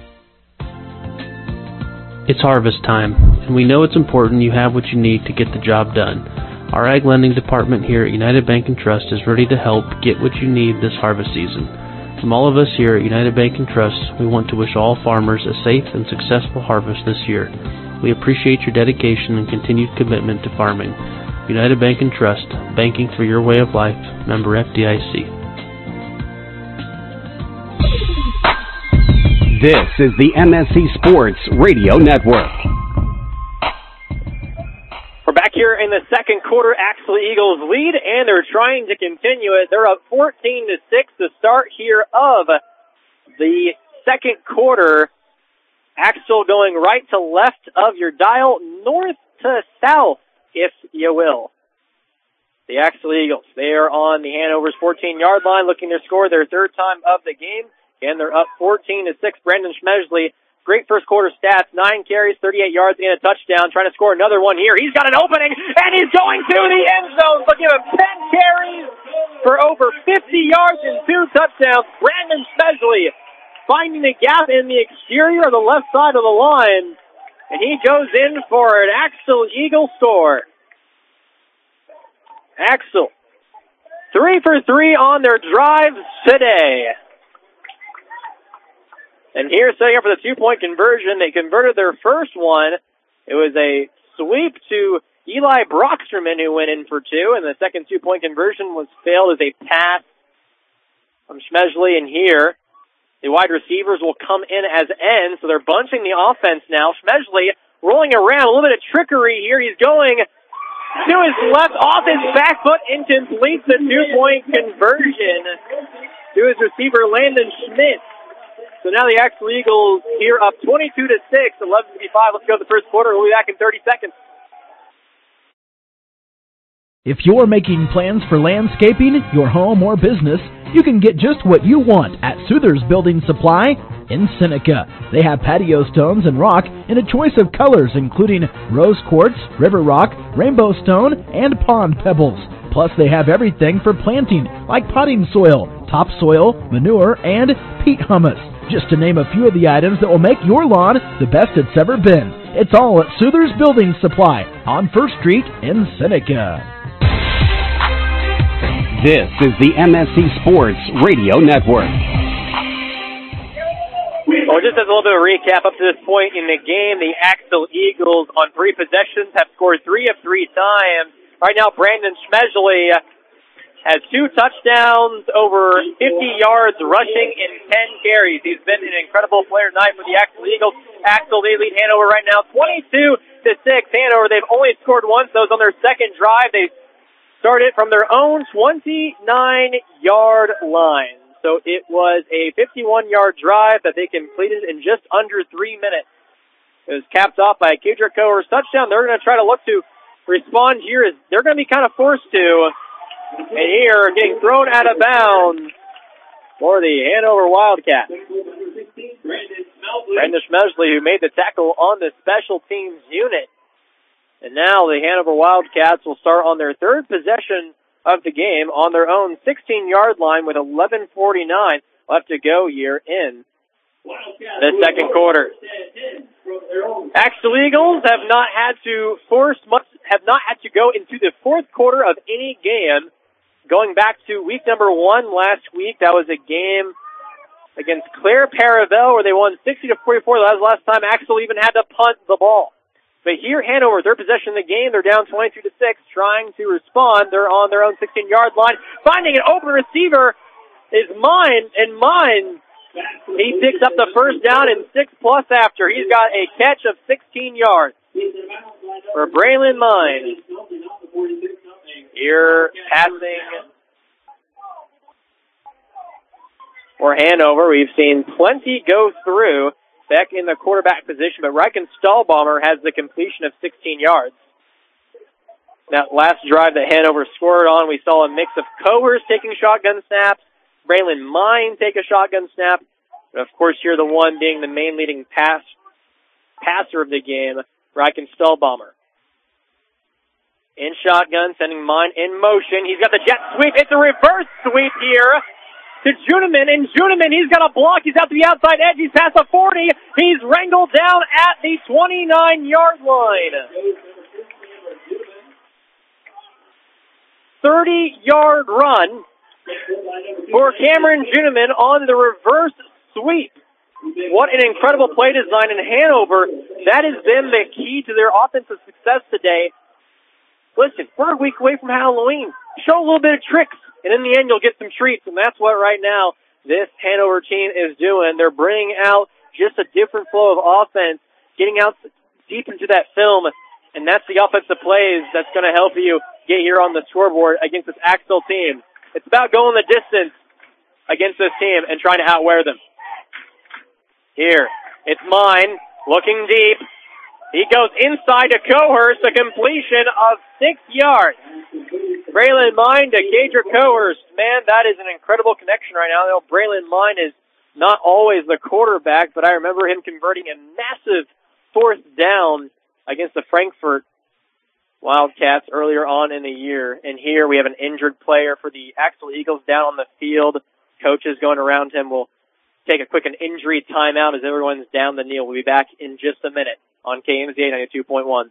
It's harvest time, and we know it's important you have what you need to get the job done. Our Ag Lending Department here at United Bank and Trust is ready to help get what you need this harvest season. From all of us here at United Bank and Trust, we want to wish all farmers a safe and successful harvest this year. We appreciate your dedication and continued commitment to farming. United Bank and Trust, banking for your way of life, member F D I C. This is the M S C Sports Radio Network. We're back here in the second quarter. Axtell Eagles lead, and they're trying to continue it. They're up fourteen to six to start here of the second quarter. Axtell going right to left of your dial, north to south, if you will. The Axtell Eagles, they are on the Hanover's fourteen-yard line, looking to score their third time of the game. And they're up fourteen to six. Brandon Schmesley, great first quarter stats. Nine carries, thirty-eight yards, and a touchdown. Trying to score another one here. He's got an opening, and he's going to the end zone. They'll give him ten carries for over fifty yards and two touchdowns. Brandon Schmesley finding the gap in the exterior of the left side of the line. And he goes in for an Axtell Eagle score. Axtell, three for three on their drives today. And here, setting up for the two-point conversion, they converted their first one. It was a sweep to Eli Brocksterman, who went in for two, and the second two-point conversion was failed as a pass from Schmesley. And here, the wide receivers will come in as ends, so they're bunching the offense now. Schmesley rolling around, a little bit of trickery here. He's going to his left, off his back foot, and completes the two-point conversion to his receiver, Landon Schmidt. So now the Axtell Eagles here up twenty-two to six, eleven fifty-five. Let's go to the first quarter. We'll be back in thirty seconds. If you're making plans for landscaping your home or business, You can get just what you want at Souther's Building Supply in Seneca. They have patio stones and rock in a choice of colors including rose quartz, river rock, rainbow stone, and pond pebbles. Plus, they have everything for planting, like potting soil, topsoil, manure, and peat humus, just to name a few of the items that will make your lawn the best it's ever been. It's all at Souther's Building Supply on First Street in Seneca. This is the M S C Sports Radio Network. Well, just as a little bit of a recap, up to this point in the game, the Axtell Eagles on three possessions have scored three of three times. Right now, Brandon Schmedley has two touchdowns, over fifty yards rushing in ten carries. He's been an incredible player tonight for the Axtell Eagles. Axtell, they lead Hanover right now twenty-two to six. Hanover, they've only scored once. Those on their second drive. They started from their own twenty-nine yard line. So it was a fifty-one yard drive that they completed in just under three minutes. It was capped off by a Kedrick Coer's touchdown. They're going to try to look to respond here. Is they're going to be kind of forced to. And here, getting thrown out of bounds for the Hanover Wildcats. Brandon Schmedley, who made the tackle on the special teams unit. And now the Hanover Wildcats will start on their third possession of the game on their own sixteen yard line with eleven forty-nine left to go here in the second quarter. Axtell Eagles have not had to force much, have not had to go into the fourth quarter of any game. Going back to week number one last week, that was a game against Claire Paravel where they won sixty to forty-four. That was the last time Axtell even had to punt the ball. But here, Hanover, third possession of the game, they're down twenty-two to six, trying to respond. They're on their own sixteen yard line, finding an open receiver is Mine, and Mine, he picks up the first down and six plus after. He's got a catch of sixteen yards for Braylon Mine. Here, passing for Hanover, we've seen plenty go through back in the quarterback position, but Riken Stahlbaumer has the completion of sixteen yards. That last drive that Hanover scored on, we saw a mix of Coers taking shotgun snaps, Braylon Mine take a shotgun snap, and of course here the one being the main leading pass passer of the game, Riken Stahlbaumer. In shotgun, sending Mine in motion. He's got the jet sweep. It's a reverse sweep here to Juniman, and Juniman, he's got a block. He's out to the outside edge. He's past the forty. He's wrangled down at the twenty-nine yard line. thirty yard run for Cameron Juniman on the reverse sweep. What an incredible play design in Hanover. That has been the key to their offensive success today. Listen, we're a week away from Halloween. Show a little bit of tricks, and in the end, you'll get some treats. And that's what right now this Hanover team is doing. They're bringing out just a different flow of offense, getting out deep into that film, and that's the offensive plays that's going to help you get here on the scoreboard against this Axtell team. It's about going the distance against this team and trying to outwear them. Here, it's Mine, looking deep. He goes inside to Cohurst, a completion of six yards. Braylon Mine to Kedrick Cohurst. Man, that is an incredible connection right now. I know Braylon Mine is not always the quarterback, but I remember him converting a massive fourth down against the Frankfort Wildcats earlier on in the year. And here we have an injured player for the Axtell Eagles down on the field. Coaches going around him will take a quick an injury timeout as everyone's down the kneel. We'll be back in just a minute on K M Z A ninety-two point one.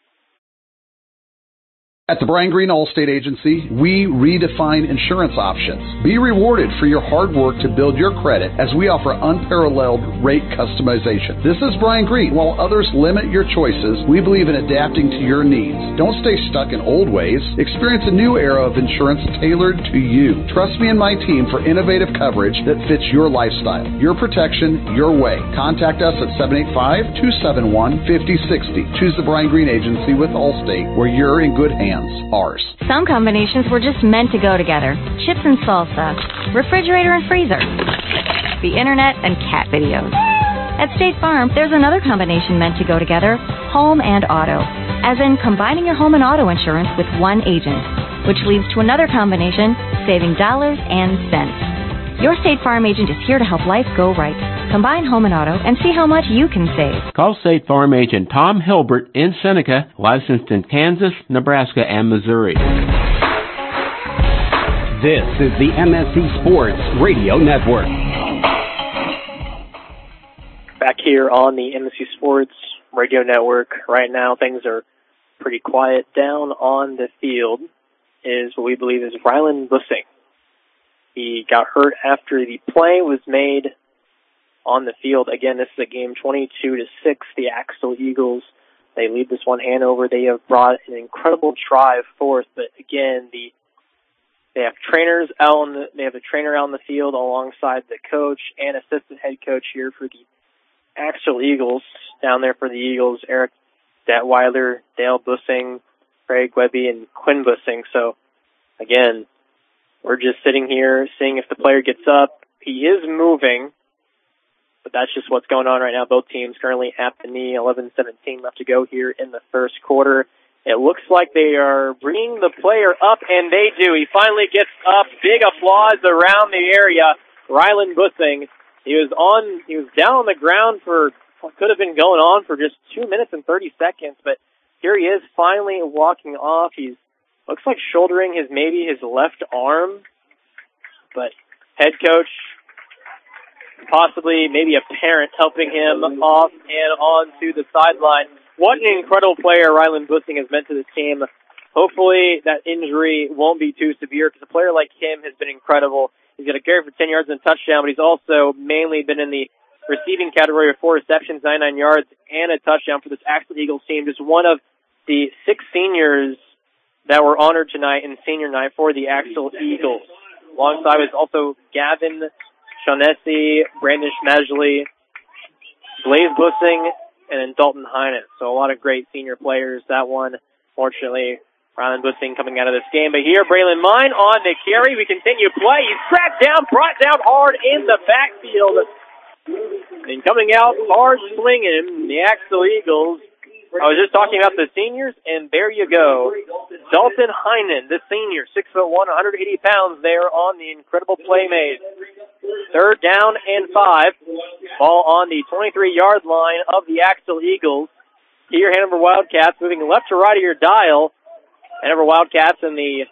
At the Brian Green Allstate Agency, we redefine insurance options. Be rewarded for your hard work to build your credit as we offer unparalleled rate customization. This is Brian Green. While others limit your choices, we believe in adapting to your needs. Don't stay stuck in old ways. Experience a new era of insurance tailored to you. Trust me and my team for innovative coverage that fits your lifestyle. Your protection, your way. Contact us at seven eight five, two seven one, five zero six zero. Choose the Brian Green Agency with Allstate, where you're in good hands. Ours. Some combinations were just meant to go together. Chips and salsa, refrigerator and freezer, the internet and cat videos. At State Farm, there's another combination meant to go together, home and auto, as in combining your home and auto insurance with one agent, which leads to another combination, saving dollars and cents. Your State Farm agent is here to help life go right. Combine home and auto and see how much you can save. Call State Farm agent Tom Hilbert in Seneca, licensed in Kansas, Nebraska, and Missouri. This is the M S C Sports Radio Network. Back here on the M S C Sports Radio Network. Right now, things are pretty quiet. Down on the field is what we believe is Rylan Bussing. He got hurt after the play was made on the field. Again, this is a game twenty-two to six. The Axtell Eagles, they lead this one Hanover. They have brought an incredible drive forth, but again, the they have trainers out on the they have a trainer out on the field alongside the coach and assistant head coach here for the Axtell Eagles. Down there for the Eagles, Eric Datweiler, Dale Bussing, Craig Webby, and Quinn Bussing. So again, we're just sitting here seeing if the player gets up. He is moving, but that's just what's going on right now. Both teams currently at the knee, eleven seventeen left to go here in the first quarter. It looks like they are bringing the player up, and they do. He finally gets up. Big applause around the area. Rylan Bussing, he was on, he was down on the ground for what could have been going on for just two minutes and thirty seconds, but here he is finally walking off. He's looks like shouldering his maybe his left arm, but head coach, possibly maybe a parent helping him off and on to the sideline. What an incredible player Rylan Bussing has meant to this team. Hopefully that injury won't be too severe because a player like him has been incredible. He's got a carry for ten yards and a touchdown, but he's also mainly been in the receiving category of four receptions, ninety-nine yards, and a touchdown for this Axtell Eagles team. Just one of the six seniors that were honored tonight in senior night for the Axtell Eagles. Alongside was also Gavin Shaughnessy, Brandon Schmedley, Blaze Bussing, and then Dalton Heinen. So a lot of great senior players. That one, fortunately, Rylan Bussing coming out of this game. But here, Braylon Mine on the carry. We continue play. He's tracked down, brought down hard in the backfield. And coming out hard slinging, the Axtell Eagles. I was just talking about the seniors, and there you go. Dalton Heinen, the senior, six foot one, one hundred eighty pounds there on the incredible play made. Third down and five. Ball on the twenty-three-yard line of the Axtell Eagles. Here, Hanover Wildcats moving left to right of your dial. Hanover Wildcats in the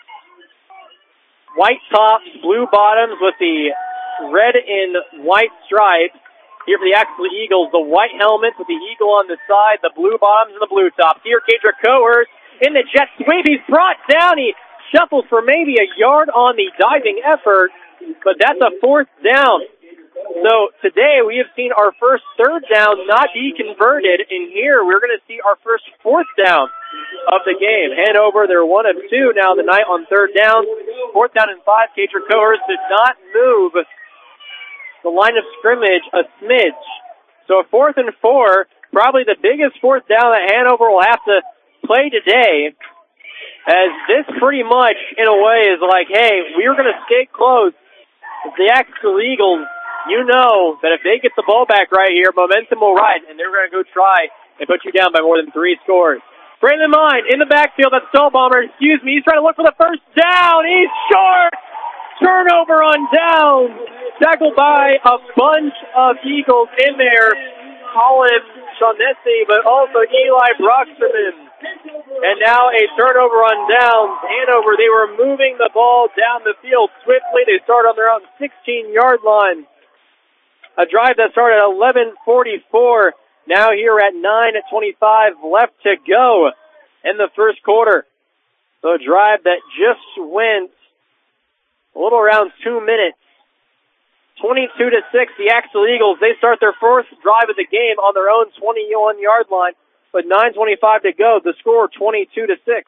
white tops, blue bottoms with the red and white stripes. Here for the Axtell Eagles, the white helmets with the eagle on the side, the blue bottoms and the blue tops. Here, Kadra Coers in the jet sweep. He's brought down. He shuffles for maybe a yard on the diving effort, but that's a fourth down. So today we have seen our first third down not be converted, and here we're going to see our first fourth down of the game. Hanover, they're one of two now tonight on third down. Fourth down and five. Kadra Coers did not move the line of scrimmage a smidge. So a fourth and four, probably the biggest fourth down that Hanover will have to play today, as this pretty much, in a way, is like, hey, we're going to stay close. If the Axtell Eagles, you know that if they get the ball back right here, momentum will rise, and they're going to go try and put you down by more than three scores. Braylon Mine in the backfield, that's Stall Bomber, excuse me, he's trying to look for the first down. He's short! Turnover on down. Tackled by a bunch of Eagles in there. Colin Shaughnessy, but also Eli Broxterman. And now a turnover on downs. Hanover, they were moving the ball down the field swiftly. They started on their own sixteen-yard line. A drive that started at eleven forty-four. Now here at nine twenty-five left to go in the first quarter. So a drive that just went a little around two minutes. twenty-two to six, the Axtell Eagles, they start their fourth drive of the game on their own twenty-one-yard line, but nine twenty-five to go. The score, twenty-two to six.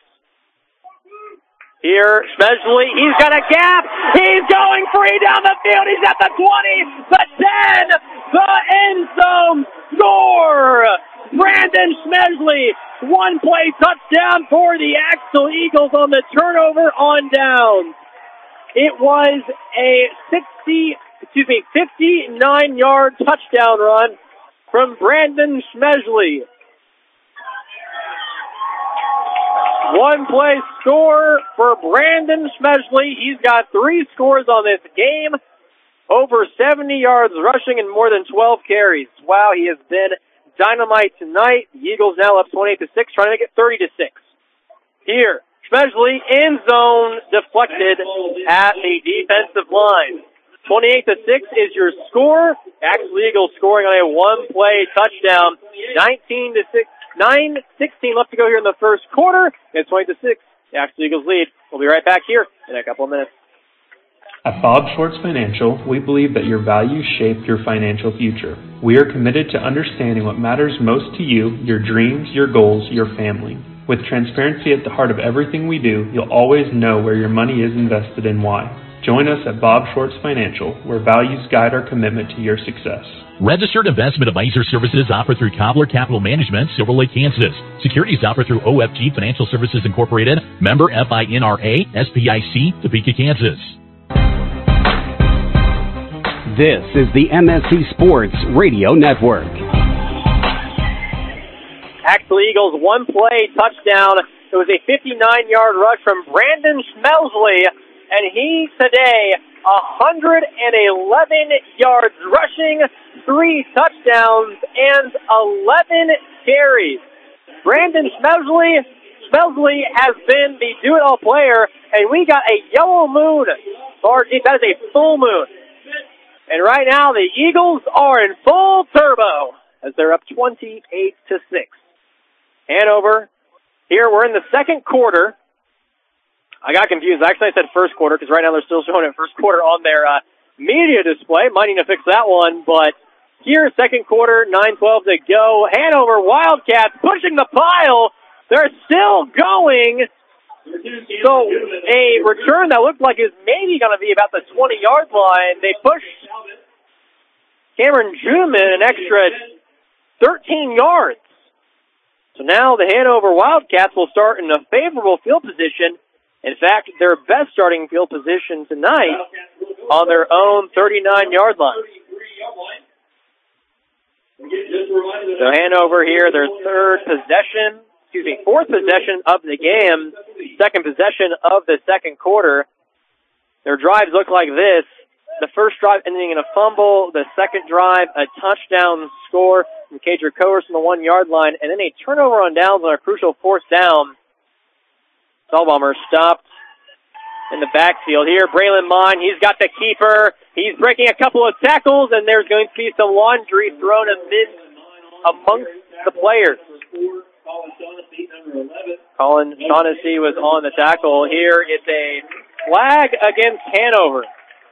Here, Schmedley, he's got a gap. He's going free down the field. He's at the twenty, the ten, the end zone. Score! Brandon Schmedley, one-play touchdown for the Axtell Eagles on the turnover on downs. It was a sixty, excuse me, fifty-nine-yard touchdown run from Brandon Schmedley. One play score for Brandon Schmedley. He's got three scores on this game. over seventy yards rushing and more than twelve carries. Wow, he has been dynamite tonight. The Eagles now up twenty-eight to six, trying to make it thirty to six. Here, Schmedley, end zone deflected at the defensive line. twenty-eight to six is your score. Axel Eagles scoring on a one-play touchdown. nineteen to six, nine sixteen left to go here in the first quarter. It's twenty to six. The Axel Eagles lead. We'll be right back here in a couple of minutes. At Bob Schwartz Financial, we believe that your values shape your financial future. We are committed to understanding what matters most to you, your dreams, your goals, your family. With transparency at the heart of everything we do, you'll always know where your money is invested and why. Join us at Bob Schwartz Financial, where values guide our commitment to your success. Registered investment advisor services offered through Cobbler Capital Management, Silver Lake, Kansas. Securities offered through O F G Financial Services Incorporated, member FINRA, S P I C, Topeka, Kansas. This is the M S C Sports Radio Network. Axel Eagles one-play touchdown. It was a fifty-nine-yard rush from Brandon Schmelsley, and he today one hundred eleven yards rushing, three touchdowns, and eleven carries. Brandon Schmelsley, Schmelsley has been the do-it-all player, and we got a yellow moon. Or, that is a full moon. And right now, the Eagles are in full turbo as they're up twenty-eight to six. Hanover, here we're in the second quarter. I got confused. Actually, I said first quarter because right now they're still showing it first quarter on their uh, media display. Might need to fix that one, but here, second quarter, nine twelve to go. Hanover Wildcats pushing the pile. They're still going. So a return that looked like it was maybe going to be about the twenty-yard line. They pushed Cameron Juneman an extra thirteen yards. So now the Hanover Wildcats will start in a favorable field position. In fact, their best starting field position tonight on their own thirty-nine-yard line. So Hanover here, their third possession, excuse me, fourth possession of the game, second possession of the second quarter. Their drives look like this. The first drive ending in a fumble, the second drive, a touchdown score from Kadra Coers from the one-yard line, and then a turnover on downs on a crucial fourth down. Stallbomber stopped in the backfield here. Braylon Mon, he's got the keeper. He's breaking a couple of tackles, and there's going to be some laundry thrown amid amongst the players. Colin Shaughnessy was on the tackle. Here it's a flag against Hanover.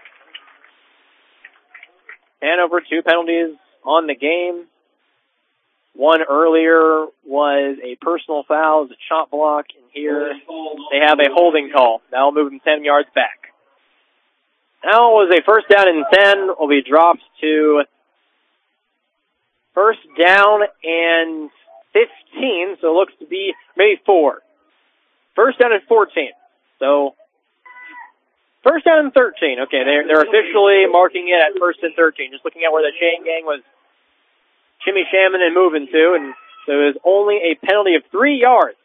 Hanover, two penalties on the game. One earlier was a personal foul, it was a chop block, and here they have a holding call. That'll move them ten yards back. Now it was a first down and ten, will be dropped to first down and fifteen, so it looks to be maybe four. First down and fourteen. So, first down and thirteen. Okay, they're, they're officially marking it at first and thirteen. Just looking at where the chain gang was shimmy shamming and moving to, and so it was only a penalty of three yards.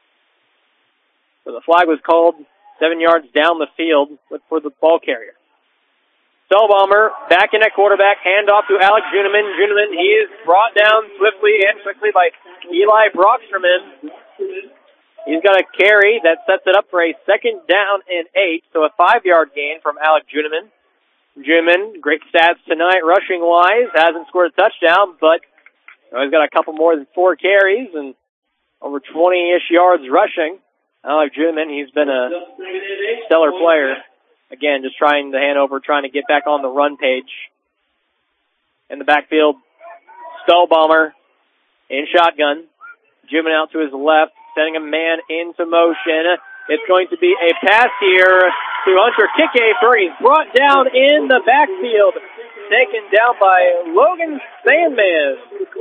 So the flag was called seven yards down the field for the ball carrier. Stallbomber back in at quarterback, handoff to Alex Juneman. Juneman, he is brought down swiftly and quickly by Eli Brocksterman. He's got a carry that sets it up for a second down and eight, so a five-yard gain from Alex Juneman. Juneman, great stats tonight rushing-wise, hasn't scored a touchdown, but you know, he's got a couple more than four carries and over twenty-ish yards rushing. Alex Juneman, he's been a stellar player. Again, just trying the Hanover, trying to get back on the run page. In the backfield, Stallbomber in shotgun. Juneman out to his left, sending a man into motion. It's going to be a pass here to Hunter Kickafer. He's brought down in the backfield, taken down by Logan Sandman.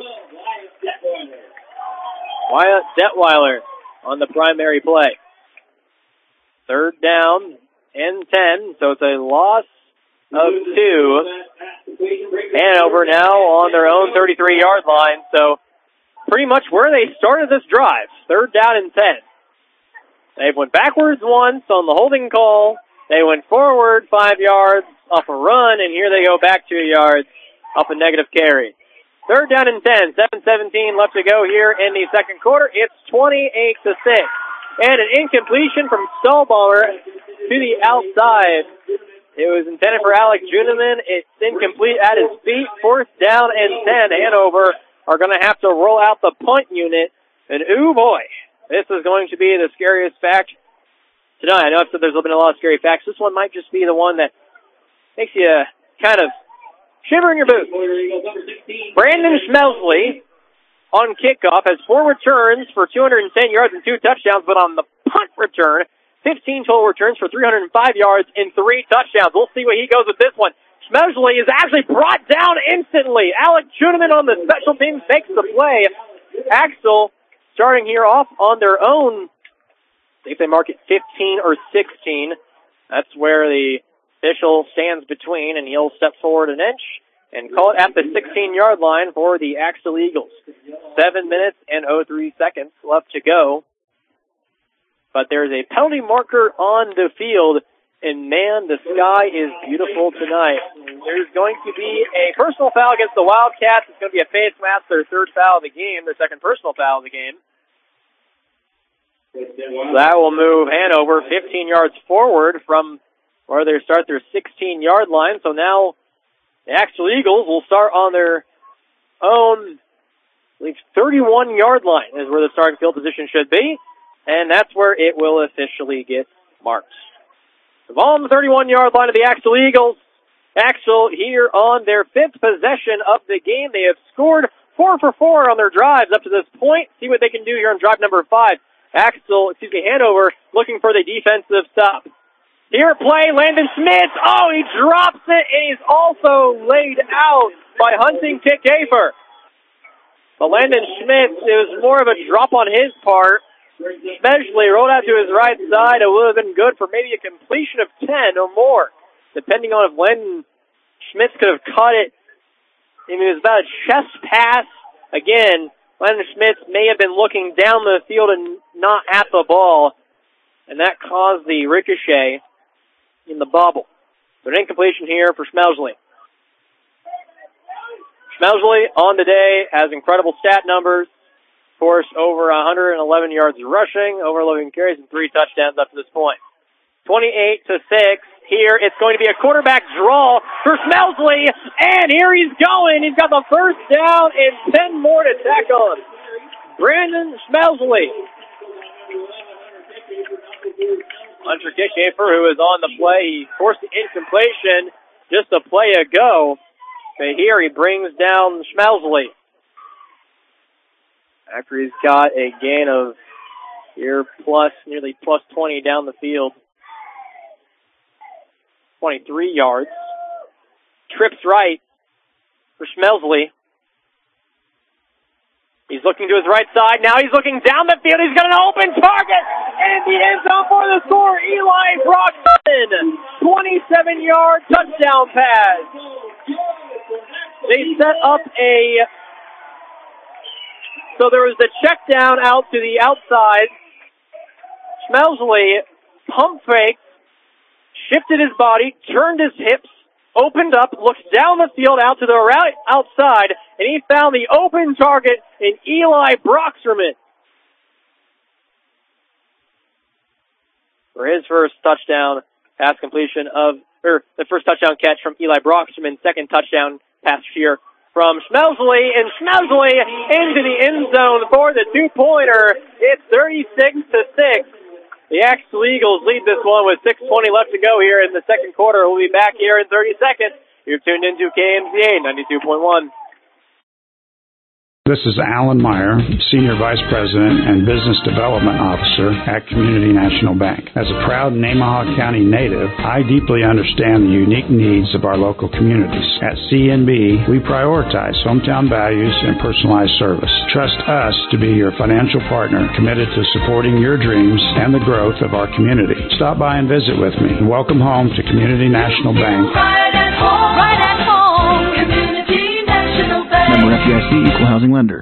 Wyatt Detweiler on the primary play. Third down and ten, so it's a loss of two. Hanover now on their own thirty-three-yard line, so pretty much where they started this drive. Third down and ten. They went backwards once on the holding call, They went forward five yards off a run, and here they go back two yards off a negative carry. Third down and ten, seven seventeen left to go here in the second quarter. It's twenty-eight to six. And an incompletion from Stahlbaumer to the outside. It was intended for Alec Juniman. It's incomplete at his feet. Fourth down and ten. Hanover are going to have to roll out the punt unit. And ooh boy, this is going to be the scariest fact tonight. I know I've said there's been a lot of scary facts. This one might just be the one that makes you kind of shiver in your boots. Brandon Schmelsley on kickoff has four returns for two hundred ten yards and two touchdowns, but on the punt return, fifteen total returns for three hundred five yards and three touchdowns. We'll see where he goes with this one. Schmelsley is actually brought down instantly. Alec Juniman on the special teams makes the play. Axel starting here off on their own. See if they mark it fifteen or sixteen. That's where the official stands between, and he'll step forward an inch and call it at the sixteen-yard line for the Axel Eagles. Seven minutes and oh three seconds left to go. But there's a penalty marker on the field, and man, the sky is beautiful tonight. There's going to be a personal foul against the Wildcats. It's going to be a face mask, their third foul of the game, their second personal foul of the game. That will move Hanover fifteen yards forward from where they start their sixteen-yard line. So now the Axel Eagles will start on their own, I believe, thirty-one-yard line is where the starting field position should be, and that's where it will officially get marked. The ball on the thirty-one-yard line of the Axel Eagles. Axel here on their fifth possession of the game. They have scored four for four on their drives up to this point. See what they can do here on drive number five. Axel, excuse me, Hanover looking for the defensive stop. Here play, Landon Schmitz. Oh, he drops it, and he's also laid out by Hunting Kickhafer. But Landon Schmitz, it was more of a drop on his part. Especially rolled out to his right side. It would have been good for maybe a completion of ten or more, depending on if Landon Schmitz could have caught it. I mean, it was about a chest pass. Again, Landon Schmitz may have been looking down the field and not at the ball, and that caused the ricochet in the bubble. So an incompletion here for Schmelsley. Schmelsley on the day has incredible stat numbers. Of course, over one hundred eleven yards rushing, over eleven carries, and three touchdowns up to this point. twenty-eight to six. Here it's going to be a quarterback draw for Schmelsley, and here he's going. He's got the first down and ten more to tack on. Brandon Schmelsley. Hunter Kickhafer, who is on the play, he forced the incompletion just a play ago. But here he brings down Schmelsley. After he's got a gain of here plus, nearly plus twenty down the field. twenty-three yards. Trips right for Schmelsley. He's looking to his right side. Now he's looking down the field. He's got an open target. And the end zone for the score. Eli Broxton. twenty-seven-yard touchdown pass. They set up a... So there was the check down out to the outside. Schmelsley pump faked, shifted his body, turned his hips, opened up, looked down the field out to the right outside, and he found the open target in Eli Broxterman. For his first touchdown pass completion of, or the first touchdown catch from Eli Broxterman, second touchdown pass here from Schmelsley, and Schmelsley into the end zone for the two-pointer. It's thirty-six to six. The Axel Eagles lead this one with six twenty left to go here in the second quarter. We'll be back here in thirty seconds. You're tuned into K M Z A ninety-two point one. This is Alan Meyer, Senior Vice President and Business Development Officer at Community National Bank. As a proud Nemaha County native, I deeply understand the unique needs of our local communities. At C N B, we prioritize hometown values and personalized service. Trust us to be your financial partner committed to supporting your dreams and the growth of our community. Stop by and visit with me. Welcome home to Community National Bank. Right at home, right at home, Community National Bank. Member F D I C, Equal Housing Lender.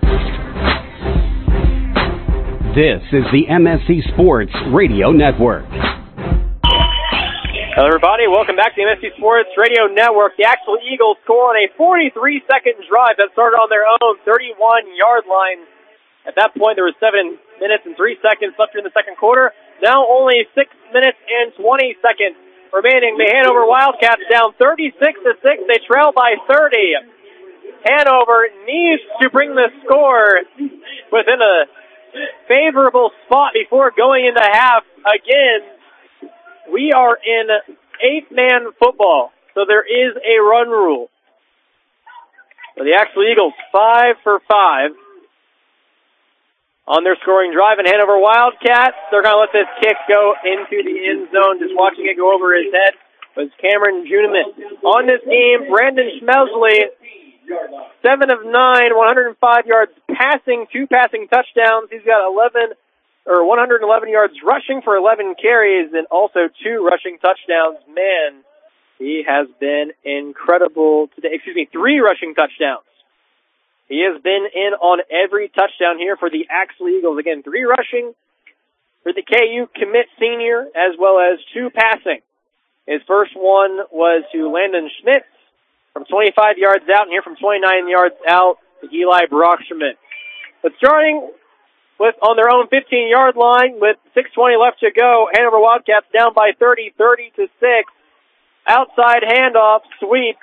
This is the M S C Sports Radio Network. Hello, everybody. Welcome back to the M S C Sports Radio Network. The Axel Eagles score on a forty-three second drive that started on their own thirty-one yard line. At that point, there was seven minutes and three seconds left in the second quarter. Now only six minutes and twenty seconds remaining. The Hanover Wildcats down thirty-six to six. They trail by thirty. Hanover needs to bring the score within a favorable spot before going into half. Again, we are in eight-man football, so there is a run rule. So the Axel Eagles, five for five on their scoring drive. And Hanover Wildcats, they're going to let this kick go into the end zone. Just watching it go over his head was Cameron Juniman. On this game, Brandon Schmesley, seven of nine, one hundred five yards passing, two passing touchdowns. He's got eleven or one hundred eleven yards rushing for eleven carries and also two rushing touchdowns. Man, he has been incredible today. Excuse me, three rushing touchdowns. He has been in on every touchdown here for the Axel Eagles. Again, three rushing for the K U commit senior as well as two passing. His first one was to Landon Schmitz from twenty-five yards out, and here from twenty-nine yards out to Eli Brocksterman. But starting with on their own fifteen-yard line with six twenty left to go, Hanover Wildcats down by thirty, thirty to six. Outside handoff, sweep.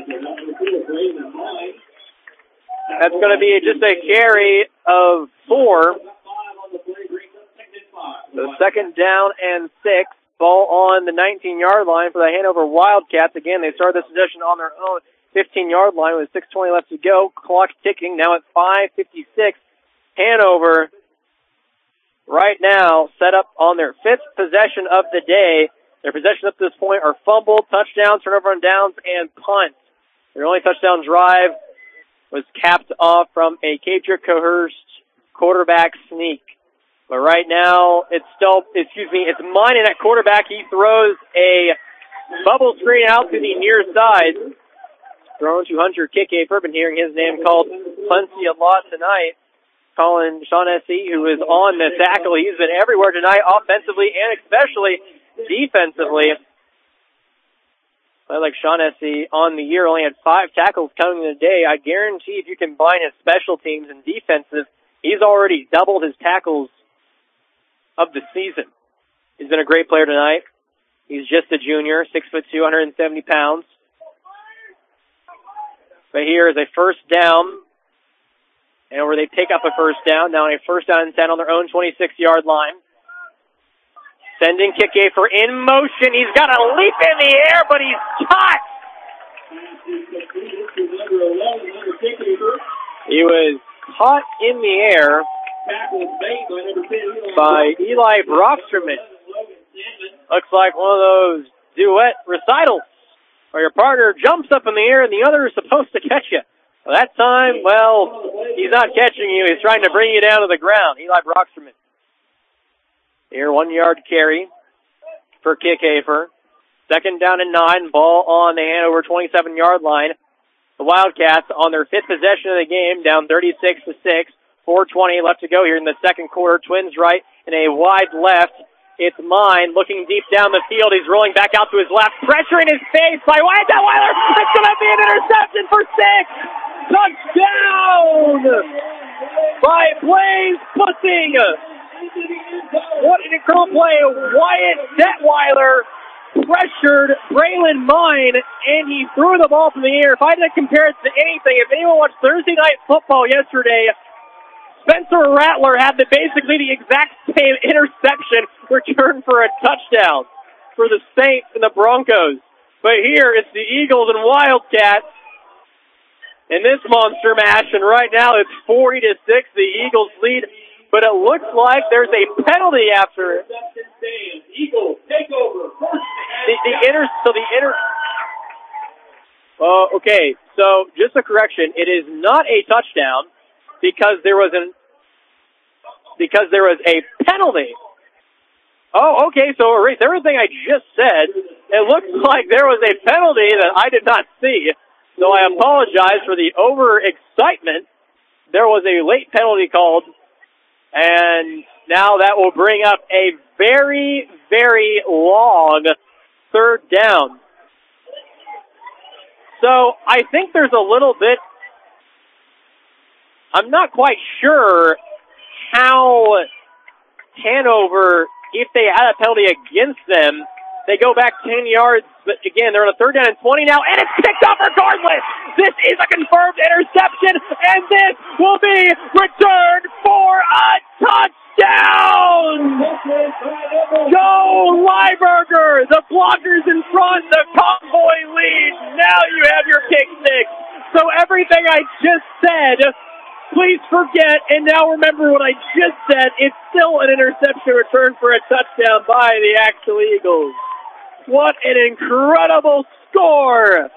That's going to be just a carry of four. So second down and six. Ball on the nineteen-yard line for the Hanover Wildcats. Again, they started this possession on their own fifteen-yard line with six twenty left to go. Clock ticking. Now at five fifty-six. Hanover right now set up on their fifth possession of the day. Their possessions up to this point are fumble, touchdowns, turnover on downs, and punt. Their only touchdown drive was capped off from a Cape Cohurst quarterback sneak. But right now, it's still, excuse me, it's Minan at quarterback. He throws a bubble screen out to the near side. Thrown to Hunter Kickafer. Been hearing his name called plenty a lot tonight. Calling Sean Essie, who is on the tackle. He's been everywhere tonight, offensively and especially defensively. I like Sean Essie on the year, only had five tackles coming in a day. I guarantee if you combine his special teams and defensive, he's already doubled his tackles of the season. He's been a great player tonight. He's just a junior, six foot two, one hundred seventy pounds. But here is a first down, and where they pick up a first down, now a first down and ten on their own twenty-six-yard line. Sending Kickafer in motion. He's got a leap in the air, but he's caught. He was caught in the air by Eli Brocksterman. Looks like one of those duet recitals where your partner jumps up in the air and the other is supposed to catch you. Well, that time, well, he's not catching you. He's trying to bring you down to the ground. Eli Brocksterman. Here, one-yard carry for Kickafer. Second down and nine. Ball on the Hanover twenty-seven-yard line. The Wildcats on their fifth possession of the game, down thirty-six to six. four twenty left to go here in the second quarter. Twins right and a wide left. It's Mine looking deep down the field. He's rolling back out to his left. Pressure in his face by Wyatt Detweiler. It's going to be an interception for six. Touchdown by Blaze Pussing. What an incredible play. Wyatt Detweiler pressured Braylon Mine, and he threw the ball from the air. If I had to compare it to anything, if anyone watched Thursday Night Football yesterday, Spencer Rattler had the, basically the exact same interception return for a touchdown for the Saints and the Broncos. But here, it's the Eagles and Wildcats in this monster match, and right now it's forty to six, the Eagles lead. But it looks like there's a penalty after it. Eagles take over. The, the inter, so the inter. Uh, okay, so just a correction. It is not a touchdown because there was an because there was a penalty. Oh, okay. So erase everything I just said. It looks like there was a penalty that I did not see. So I apologize for the overexcitement. There was a late penalty called. And now that will bring up a very, very long third down. So I think there's a little bit, I'm not quite sure how Hanover, if they had a penalty against them, they go back ten yards, but again, they're on a third down and twenty now, and it's picked up regardless. This is a confirmed interception, and this will be returned for a touchdown! Joe Lieberger, the blockers in front, the convoy lead. Now you have your kick six. So everything I just said, please forget, and now remember what I just said. It's still an interception return for a touchdown by the Axel Eagles. What an incredible score!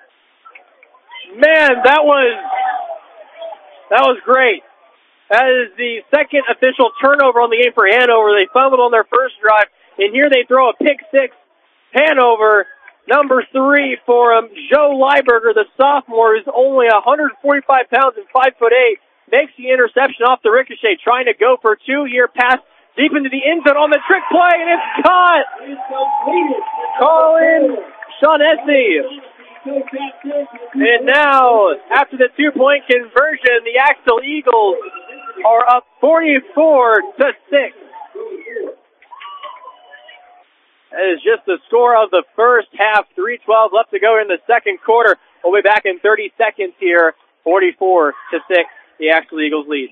Man, that was, that was great. That is the second official turnover on the game for Hanover. They fumbled on their first drive, and here they throw a pick six. Hanover, number three for him. Joe Lieberger, the sophomore, who's only one hundred forty-five pounds and five foot eight, makes the interception off the ricochet, trying to go for two here, pass deep into the end zone on the trick play, and it's caught. Colin Shaughnessy. And now, after the two-point conversion, the Axel Eagles are up forty-four to six. That is just the score of the first half. three twelve left to go in the second quarter. We'll be back in thirty seconds here. forty-four to six, the Axel Eagles lead.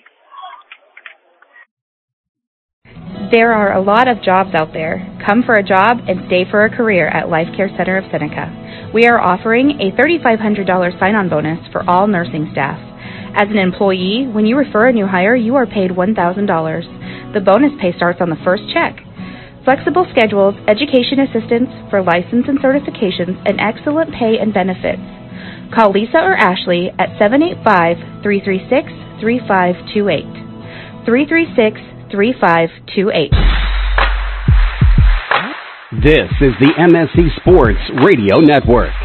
There are a lot of jobs out there. Come for a job and stay for a career at Life Care Center of Seneca. We are offering a three thousand five hundred dollars sign-on bonus for all nursing staff. As an employee, when you refer a new hire, you are paid one thousand dollars. The bonus pay starts on the first check. Flexible schedules, education assistance for license and certifications, and excellent pay and benefits. Call Lisa or Ashley at seven eight five, three three six, three five two eight. three three six, three five two eight. This is the M S C Sports Radio Network.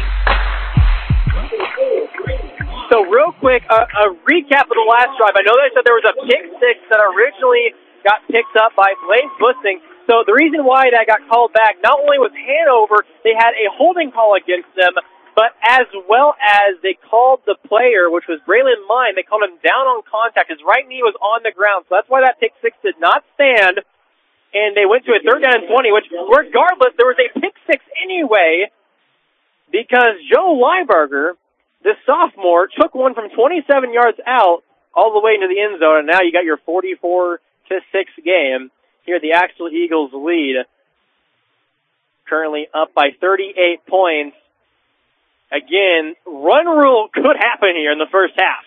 So real quick, a, a recap of the last drive. I know they said there was a pick six that originally got picked up by Blaine Bussing. So the reason why that got called back, not only was Hanover, they had a holding call against them, but as well as they called the player, which was Braylon Mine, they called him down on contact. His right knee was on the ground, so that's why that pick six did not stand. And they went to a third down and twenty, which regardless, there was a pick six anyway, because Joe Lieberger, the sophomore, took one from twenty-seven yards out all the way into the end zone, and now you got your forty-four to six game. Here the Axel Eagles lead, currently up by thirty-eight points. Again, run rule could happen here in the first half.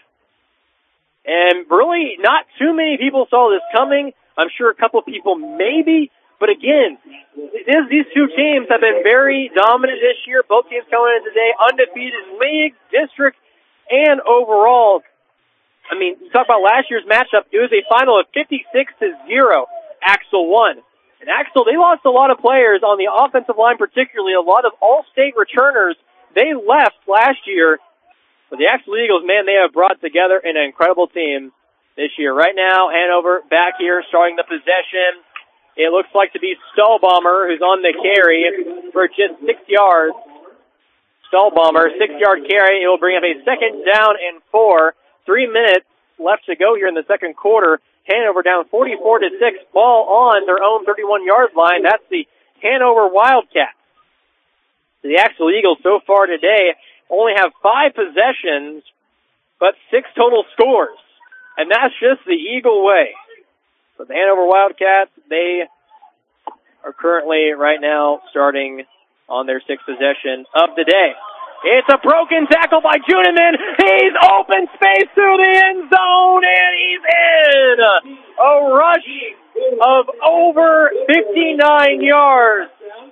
And really, not too many people saw this coming. I'm sure a couple of people maybe. But again, this, these two teams have been very dominant this year. Both teams coming in today, undefeated in league, district, and overall. I mean, you talk about last year's matchup. It was a final of fifty-six to zero. Axel won. And Axel, they lost a lot of players on the offensive line, particularly a lot of all-state returners. They left last year, but the Axel Eagles, man, they have brought together an incredible team this year. Right now, Hanover back here starting the possession. It looks like to be Stahlbomber, who's on the carry for just six yards. Stahlbomber, six-yard carry. It will bring up a second down and four. Three minutes left to go here in the second quarter. Hanover down forty-four to six. Ball on their own thirty-one-yard line. That's the Hanover Wildcats. The Axel Eagles so far today only have five possessions, but six total scores. And that's just the Eagle way. So the Hanover Wildcats, they are currently right now starting on their sixth possession of the day. It's a broken tackle by Juniman. He's open space through the end zone, and he's in. A rush of over fifty-nine yards.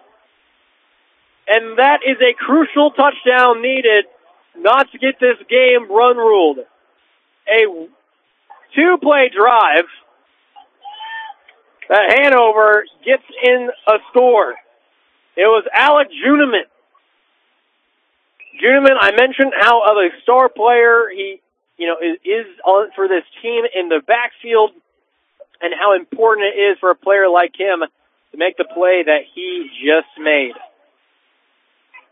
And that is a crucial touchdown needed not to get this game run ruled. A two-play drive that Hanover gets in a score. It was Alec Juniman. Juniman, I mentioned how of a star player he, you know, is, is on for this team in the backfield, and how important it is for a player like him to make the play that he just made.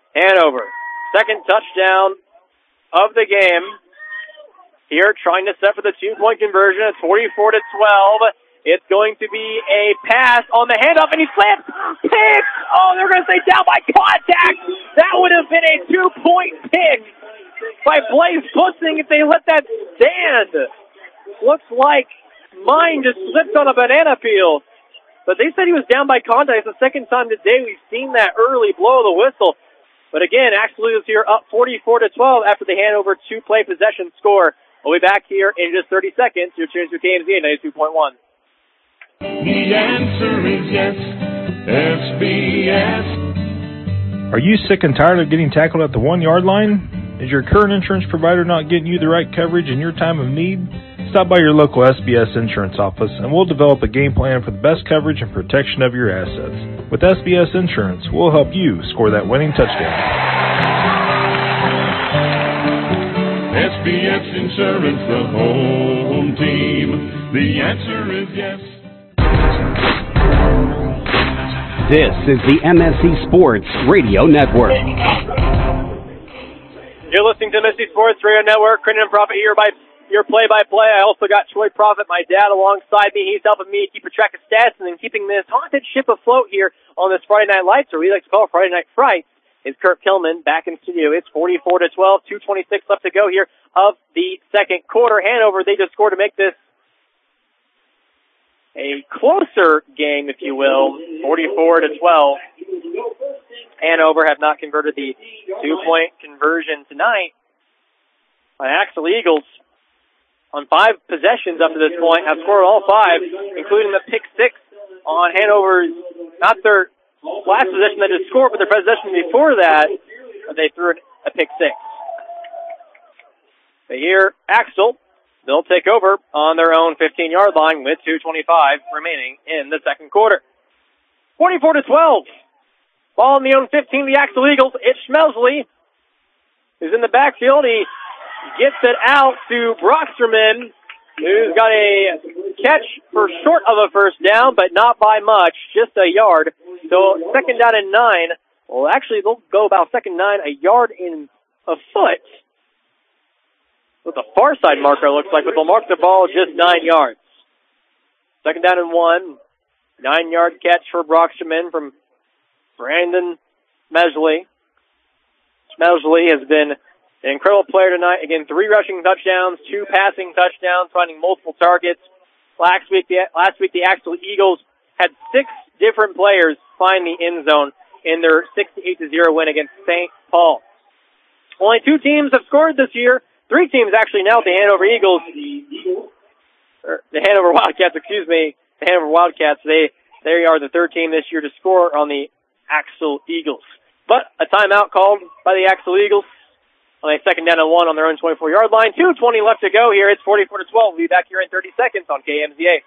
Hanover. Second touchdown of the game. Here trying to set for the two-point conversion. It's forty-four to twelve. It's going to be a pass on the handoff, and he slams. Pick! Oh, they're going to say down by contact. That would have been a two-point pick by Blaze Pussing if they let that stand. Looks like mine just slipped on a banana peel. But they said he was down by contact. It's the second time today we've seen that early blow of the whistle. But again, Axel Eagles here up forty-four to twelve after the Hanover two-play possession score. We'll be back here in just thirty seconds. You're tuned to K M Z A ninety-two point one. The answer is yes, S B S. Are you sick and tired of getting tackled at the one-yard line? Is your current insurance provider not getting you the right coverage in your time of need? Stop by your local S B S insurance office and we'll develop a game plan for the best coverage and protection of your assets. With S B S Insurance, we'll help you score that winning touchdown. S B S Insurance, the home team. The answer is yes. This is the M S C Sports Radio Network. You're listening to M S C Sports Radio Network. Crittenden Profit here by your play-by-play. I also got Troy Profit, my dad, alongside me. He's helping me keep a track of stats and then keeping this haunted ship afloat here on this Friday Night Lights, or we like to call Friday Night Fright. It's Kurt Tillman back in studio. It's forty-four to twelve, two twenty-six left to go here of the second quarter. Hanover, they just scored to make this a closer game, if you will, forty-four to twelve. Hanover have not converted the two-point conversion tonight. My Axel Eagles, on five possessions up to this point, have scored all five, including the pick six on Hanover's, not their last possession that just scored, but their possession before that, they threw a pick six. But here, Axel, they'll take over on their own fifteen-yard line with two twenty-five remaining in the second quarter. forty-four to twelve. Ball in the own fifteen, the Axel Eagles. It's Schmelsley, who's in the backfield. He gets it out to Brocksterman, who's got a catch for short of a first down, but not by much, just a yard. So second down and nine. Well, actually, they'll go about second nine, a yard in a foot. What the far side marker looks like, but they'll mark the ball just nine yards. Second down and one. Nine-yard catch for Brocksterman from Brandon Schmelsley. Schmelsley has been an incredible player tonight. Again, three rushing touchdowns, two passing touchdowns, finding multiple targets. Last week, the, last week the Axel Eagles had six different players find the end zone in their sixty-eight to zero win against Saint Paul. Only two teams have scored this year. Three teams actually now, the Hanover Eagles, or the Hanover Wildcats, excuse me, the Hanover Wildcats, they, they are the third team this year to score on the Axel Eagles. But a timeout called by the Axel Eagles on a second down and one on their own twenty-four-yard line. two twenty left to go here. It's forty-four to twelve. We'll be back here in thirty seconds on K M Z A.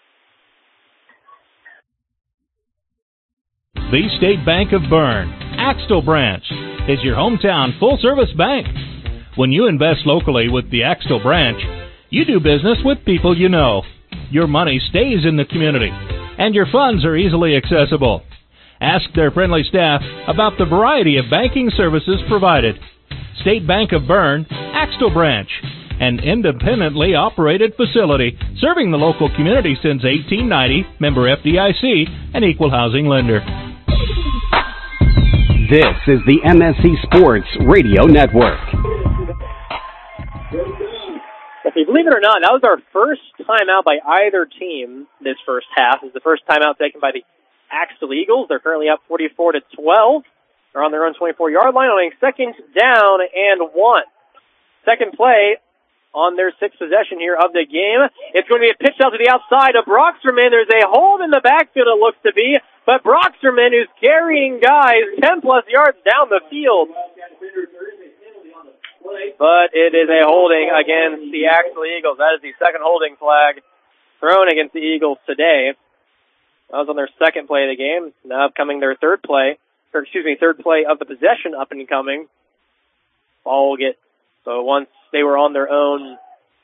The State Bank of Bern, Axtell Branch, is your hometown full-service bank. When you invest locally with the Axtell Branch, you do business with people you know. Your money stays in the community, and your funds are easily accessible. Ask their friendly staff about the variety of banking services provided. State Bank of Bern, Axtell Branch, an independently operated facility serving the local community since eighteen ninety, member F D I C, an equal housing lender. This is the M S C Sports Radio Network. If you believe it or not, that was our first timeout by either team this first half. It was the first timeout taken by the Axtell Eagles. They're currently up forty-four to twelve. They're on their own twenty-four-yard line on a second down and one. Second play on their sixth possession here of the game. It's going to be a pitch out to the outside of Brocksterman. There's a hold in the backfield, it looks to be, but Brocksterman, who's carrying guys ten-plus yards down the field. But it is a holding against the Axtell Eagles. That is the second holding flag thrown against the Eagles today. That was on their second play of the game. Now coming their third play, or excuse me, third play of the possession up and coming. Ball will get, so once they were on their own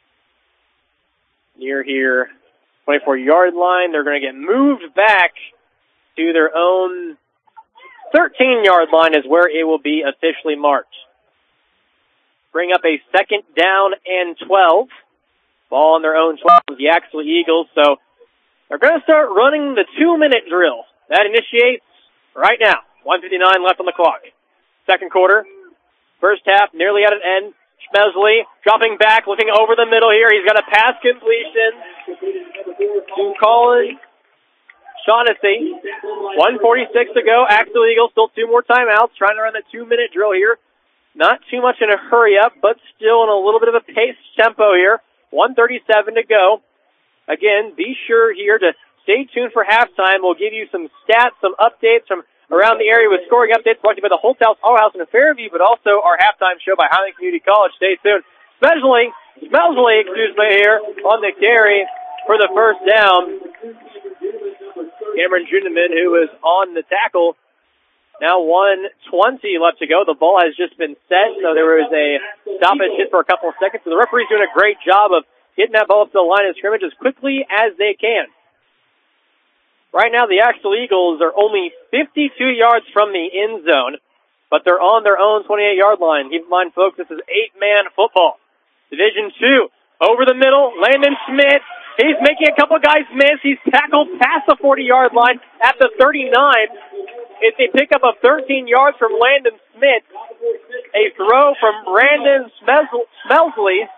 near here, twenty-four-yard line, they're going to get moved back to their own thirteen-yard line is where it will be officially marked. Bring up a second down and twelve. Ball on their own twelve with the Axel Eagles, so they're going to start running the two-minute drill. That initiates right now. one fifty-nine left on the clock. Second quarter. First half nearly at an end. Schmesley dropping back, looking over the middle here. He's got a pass completion to Colin Shaughnessy. one forty-six to go. Axel Eagles still two more timeouts, trying to run the two-minute drill here. Not too much in a hurry-up, but still in a little bit of a pace tempo here. one thirty-seven to go. Again, be sure here to stay tuned for halftime. We'll give you some stats, some updates from around the area with scoring updates brought to you by the Holtz House, Our House in Fairview, but also our halftime show by Highland Community College. Stay tuned. Smelsley, Smelsley, excuse me, here on the carry for the first down. Cameron Juneman, who is on the tackle. Now one twenty left to go. The ball has just been set, so there was a stoppage hit for a couple of seconds. So the referee's doing a great job of getting that ball up to the line of scrimmage as quickly as they can. Right now, the Axel Eagles are only fifty-two yards from the end zone, but they're on their own twenty-eight-yard line. Keep in mind, folks, this is eight-man football. Division two, over the middle, Landon Schmidt. He's making a couple guys miss. He's tackled past the forty-yard line at the thirty-nine. It's a pickup of thirteen yards from Landon Schmidt. A throw from Brandon Smelsley.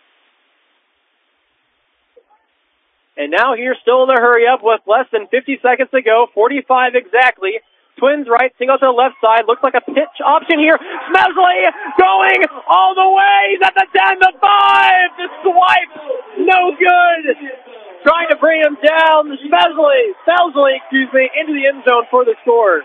And now here, still in the hurry-up with less than fifty seconds to go, forty-five exactly. Twins right, single to the left side. Looks like a pitch option here. Smelsley going all the way. He's at the ten to five. The swipe, no good. Trying to bring him down. Smelsley, Smelsley, excuse me, into the end zone for the score.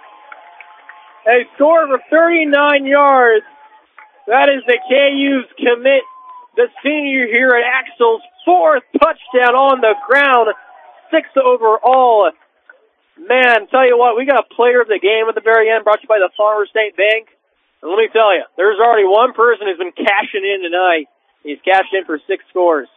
A score of thirty-nine yards. That is the K U's commit, the senior here at Axel's fourth touchdown on the ground, six overall. Man, tell you what, we got a player of the game at the very end, brought to you by the Farmers State Bank. And let me tell you, there's already one person who's been cashing in tonight. He's cashed in for six scores.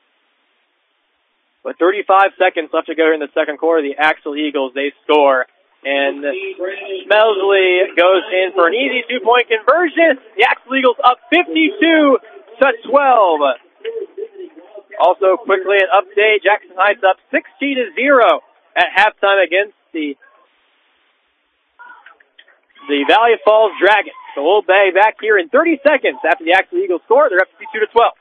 With thirty-five seconds left to go here in the second quarter, the Axel Eagles, they score. And Smelsley goes in for an easy two-point conversion. The Axel Eagles up fifty-two to twelve. Also, quickly an update, Jackson Heights up sixteen to zero at halftime against the the Valley Falls Dragons. So we'll be back here in thirty seconds after the Axel Eagles score. They're up fifty-two to twelve.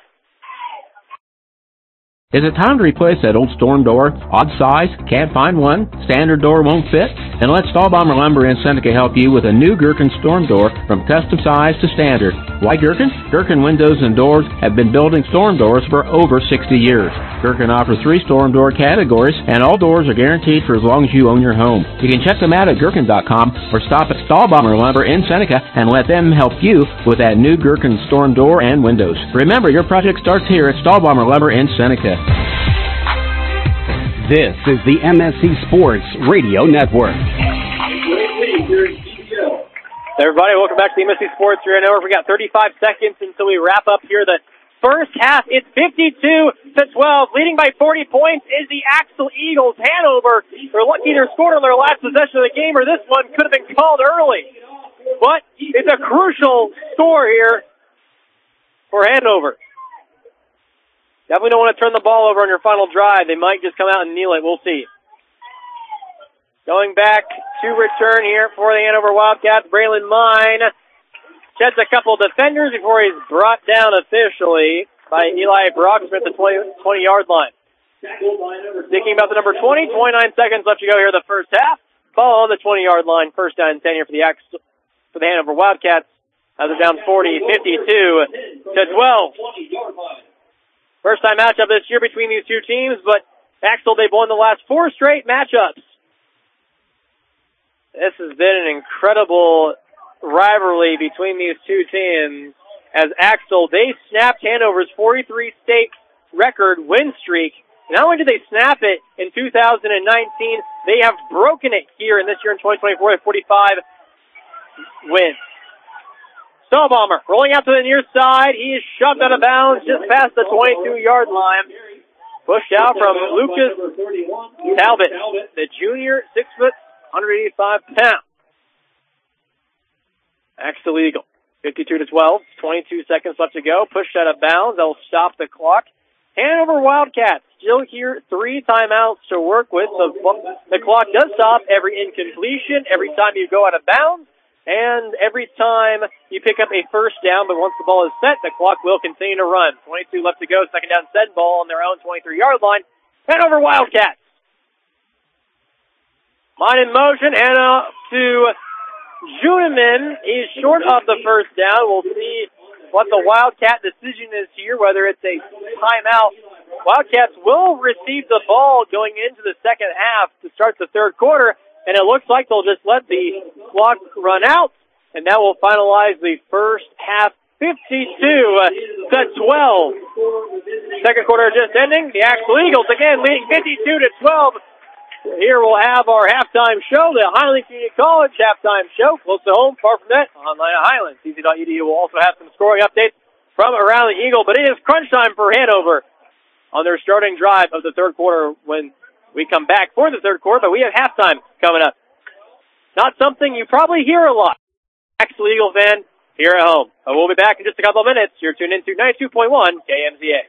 Is it time to replace that old storm door? Odd size? Can't find one? Standard door won't fit? Then let Stahlbomber Lumber in Seneca help you with a new Gherkin storm door from custom size to standard. Why Gherkin? Gherkin Windows and Doors have been building storm doors for over sixty years. Gherkin offers three storm door categories, and all doors are guaranteed for as long as you own your home. You can check them out at Gherkin dot com or stop at Stahlbomber Lumber in Seneca and let them help you with that new Gherkin storm door and windows. Remember, your project starts here at Stahlbomber Lumber in Seneca. This is the M S C Sports Radio Network. Hey everybody, welcome back to the M S C Sports Radio Network. We got thirty-five seconds until we wrap up here the first half. It's fifty-two to twelve. Leading by forty points is the Axel Eagles. Hanover, they're lucky they're scored on their last possession of the game, or this one could have been called early. But it's a crucial score here for Hanover. Definitely don't want to turn the ball over on your final drive. They might just come out and kneel it. We'll see. Going back to return here for the Hanover Wildcats. Braylon Mine sheds a couple defenders before he's brought down officially by Eli Brocksmith at the twenty-yard line. Thinking about the number twenty, twenty-nine seconds left to go here in the first half. Ball on the twenty-yard line. First down and ten here for the for the Hanover Wildcats. As they're down forty, fifty-two to twelve. First time matchup this year between these two teams, but Axel, they've won the last four straight matchups. This has been an incredible rivalry between these two teams as Axel, they snapped Hanover's forty-three state record win streak. Not only did they snap it in two thousand nineteen, they have broken it here in this year in twenty twenty-four at forty-five wins. Stahlbomber rolling out to the near side. He is shoved out of bounds just past the twenty-two-yard line. Pushed out from Lucas Talbot, the junior, six foot, one hundred eighty-five pounds. Axel Eagle. fifty-two to twelve, twenty-two seconds left to go. Pushed out of bounds. That'll stop the clock. Hanover Wildcats still here. Three timeouts to work with. The, the clock does stop every incompletion, every time you go out of bounds, and every time you pick up a first down. But once the ball is set, the clock will continue to run. twenty-two left to go. Second down set. Ball on their own twenty-three-yard line. Hanover Wildcats. Line in motion. And up to Juneman. He's short of the first down. We'll see what the Wildcat decision is here, whether it's a timeout. Wildcats will receive the ball going into the second half to start the third quarter, and it looks like they'll just let the clock run out, and that will finalize the first half fifty-two to twelve. Second quarter just ending. The Axel Eagles again leading fifty-two to twelve. Here we'll have our halftime show, the Highland Community College halftime show. Close to home, far from that, online at Highland. C C dot E D U will also have some scoring updates from around the Eagle, but it is crunch time for Hanover on their starting drive of the third quarter when we come back for the third quarter, but we have halftime coming up. Not something you probably hear a lot. Axel Eagle fan here at home. But we'll be back in just a couple of minutes. You're tuned into ninety-two point one K M Z A.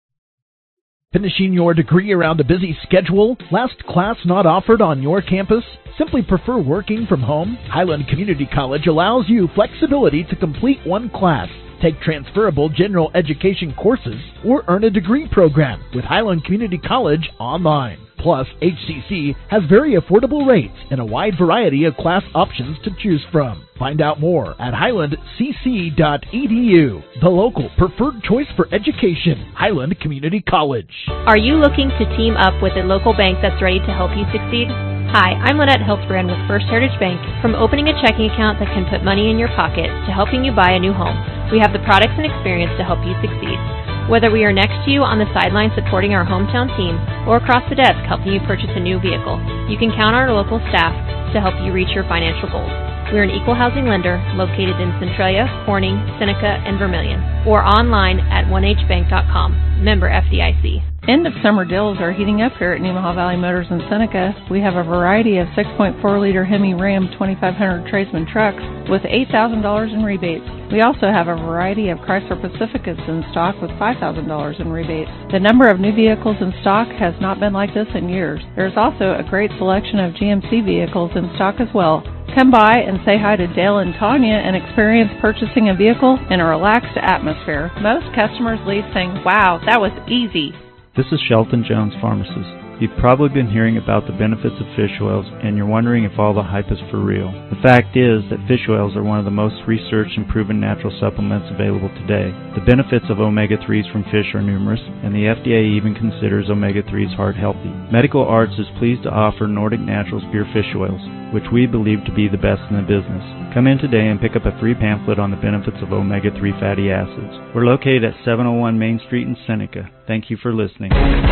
Finishing your degree around a busy schedule? Last class not offered on your campus? Simply prefer working from home? Highland Community College allows you flexibility to complete one class, take transferable general education courses, or earn a degree program with Highland Community College online. Plus, H C C has very affordable rates and a wide variety of class options to choose from. Find out more at highland c c dot e d u. The local preferred choice for education, Highland Community College. Are you looking to team up with a local bank that's ready to help you succeed? Hi, I'm Lynette Hiltbrand with First Heritage Bank. From opening a checking account that can put money in your pocket to helping you buy a new home, we have the products and experience to help you succeed. Whether we are next to you on the sideline supporting our hometown team or across the desk helping you purchase a new vehicle, you can count on our local staff to help you reach your financial goals. We are an equal housing lender located in Centralia, Corning, Seneca, and Vermilion, or online at one h bank dot com. Member F D I C. End of summer deals are heating up here at Nemaha Valley Motors in Seneca. We have a variety of six point four liter Hemi Ram twenty-five hundred Tradesman trucks with eight thousand dollars in rebates. We also have a variety of Chrysler Pacificas in stock with five thousand dollars in rebates. The number of new vehicles in stock has not been like this in years. There's also a great selection of G M C vehicles in stock as well. Come by and say hi to Dale and Tanya and experience purchasing a vehicle in a relaxed atmosphere. Most customers leave saying, "Wow, that was easy." This is Shelton Jones Pharmacist. You've probably been hearing about the benefits of fish oils, and you're wondering if all the hype is for real. The fact is that fish oils are one of the most researched and proven natural supplements available today. The benefits of omega threes from fish are numerous, and the F D A even considers omega threes heart healthy. Medical Arts is pleased to offer Nordic Naturals Pure Fish Oils, which we believe to be the best in the business. Come in today and pick up a free pamphlet on the benefits of omega three fatty acids. We're located at seven oh one Main Street in Seneca. Thank you for listening.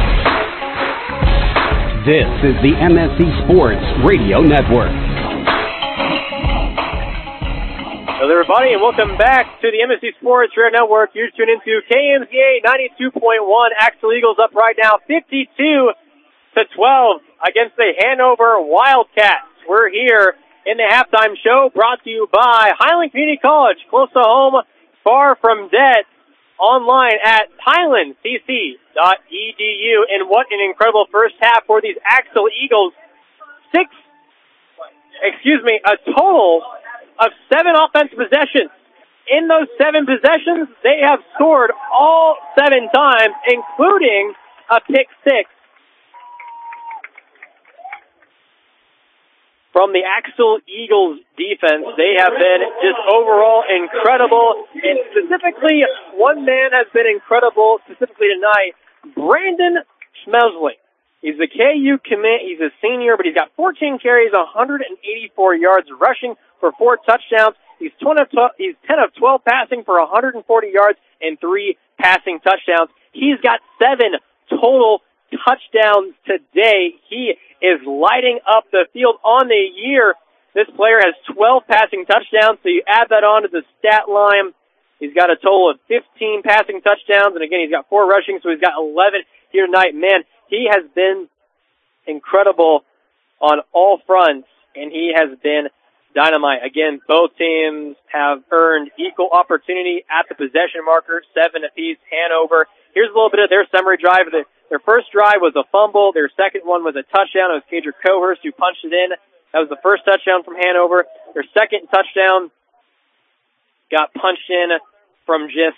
This is the M S C Sports Radio Network. Hello, everybody, and welcome back to the M S C Sports Radio Network. You're tuned into K M Z A ninety-two point one. Axel Eagles up right now, fifty-two to twelve against the Hanover Wildcats. We're here in the halftime show, brought to you by Highland Community College, close to home, far from debt. Online at highland c c dot e d u. And what an incredible first half for these Axel Eagles. Six, excuse me, a total of seven offensive possessions. In those seven possessions, they have scored all seven times, including a pick six. From the Axel Eagles defense, they have been just overall incredible. And specifically, one man has been incredible, specifically tonight, Brandon Schmesling. He's the K U commit. He's a senior, but he's got fourteen carries, one hundred eighty-four yards rushing for four touchdowns. He's ten of twelve passing for one hundred forty yards and three passing touchdowns. He's got seven total touchdowns today. He is lighting up the field on the year. This player has twelve passing touchdowns, so you add that on to the stat line. He's got a total of fifteen passing touchdowns, and again, he's got four rushing, so he's got eleven here tonight. Man, he has been incredible on all fronts, and he has been dynamite. Again, both teams have earned equal opportunity at the possession marker, seven apiece. Hanover. Here's a little bit of their summary drive. Their first drive was a fumble. Their second one was a touchdown. It was Kadrick Cohurst who punched it in. That was the first touchdown from Hanover. Their second touchdown got punched in from just,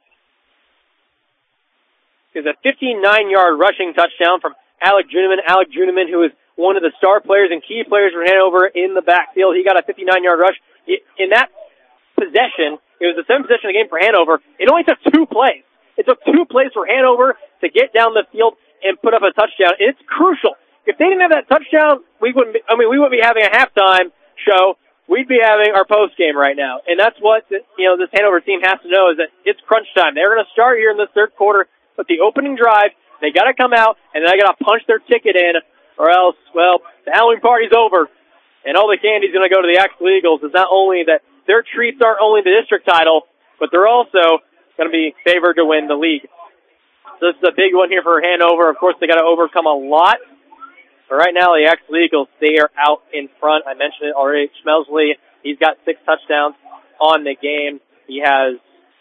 it was a fifty-nine-yard rushing touchdown from Alec Juneman. Alec Juneman, who is one of the star players and key players for Hanover in the backfield. He got a fifty-nine-yard rush. In that possession, it was the seventh possession of the game for Hanover. It only took two plays. It took two plays for Hanover to get down the field and put up a touchdown. And it's crucial. If they didn't have that touchdown, we wouldn't be, I mean, we wouldn't be having a halftime show. We'd be having our post game right now. And that's what, you know, this Hanover team has to know is that it's crunch time. They're going to start here in the third quarter with the opening drive. They got to come out and they got to punch their ticket in, or else, well, the Halloween party's over. And all the candy's going to go to the Axel Eagles. It's not only that their treats aren't only the district title, but they're also going to be favored to win the league. So this is a big one here for Hanover. Of course, they got to overcome a lot. But right now, the Axel Eagles, they are out in front. I mentioned it already. Schmelsley, he's got six touchdowns on the game. He has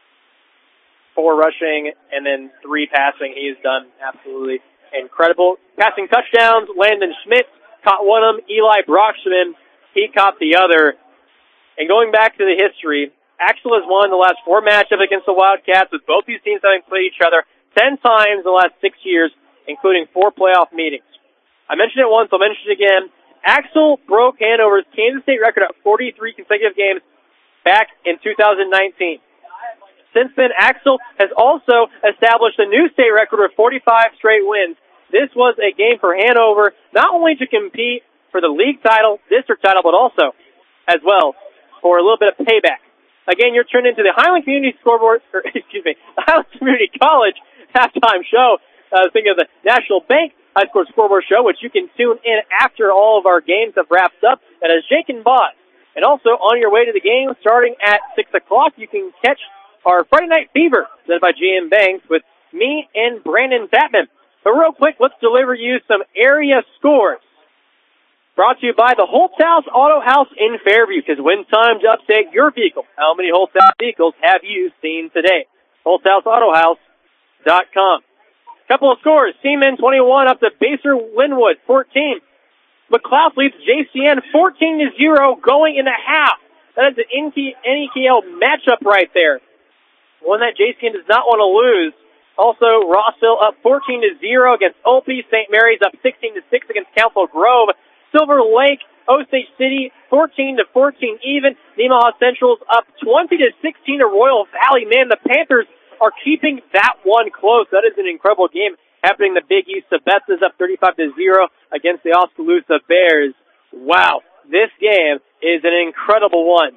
four rushing and then three passing. He's done absolutely incredible. Passing touchdowns, Landon Schmidt caught one of them. Eli Brockstrom, he caught the other. And going back to the history, Axel has won the last four matchups against the Wildcats, with both these teams having played each other ten times in the last six years, including four playoff meetings. I mentioned it once, I'll mention it again. Axel broke Hanover's Kansas State record at forty-three consecutive games back in two thousand nineteen. Since then, Axel has also established a new state record with forty-five straight wins. This was a game for Hanover, not only to compete for the league title, district title, but also, as well, for a little bit of payback. Again, you're tuned into the Highland Community Scoreboard, or excuse me, the Highland Community College halftime show. Uh, thinking of the National Bank High School Scoreboard Show, which you can tune in after all of our games have wrapped up. That is Jake and Boss. And also, on your way to the game, starting at six o'clock, you can catch our Friday Night Fever, led by G M Banks, with me and Brandon Tatman. But real quick, let's deliver you some area scores. Brought to you by the Holthouse Auto House in Fairview, because when time to update your vehicle, how many Holthouse vehicles have you seen today? Holthouse Auto House dot com. Couple of scores. Seaman twenty-one up to Baser Linwood fourteen. McLeod leads J C N fourteen to zero going into half. That is an N E K L matchup right there. One that J C N does not want to lose. Also, Rossville up fourteen to zero against O P. Saint Mary's up sixteen to six against Council Grove. Silver Lake, Osage City, fourteen to fourteen even. Nemaha Central's up twenty to sixteen to Royal Valley. Man, the Panthers are keeping that one close. That is an incredible game happening in the Big East. Sabetha's up thirty-five to zero against the Oskaloosa Bears. Wow, this game is an incredible one.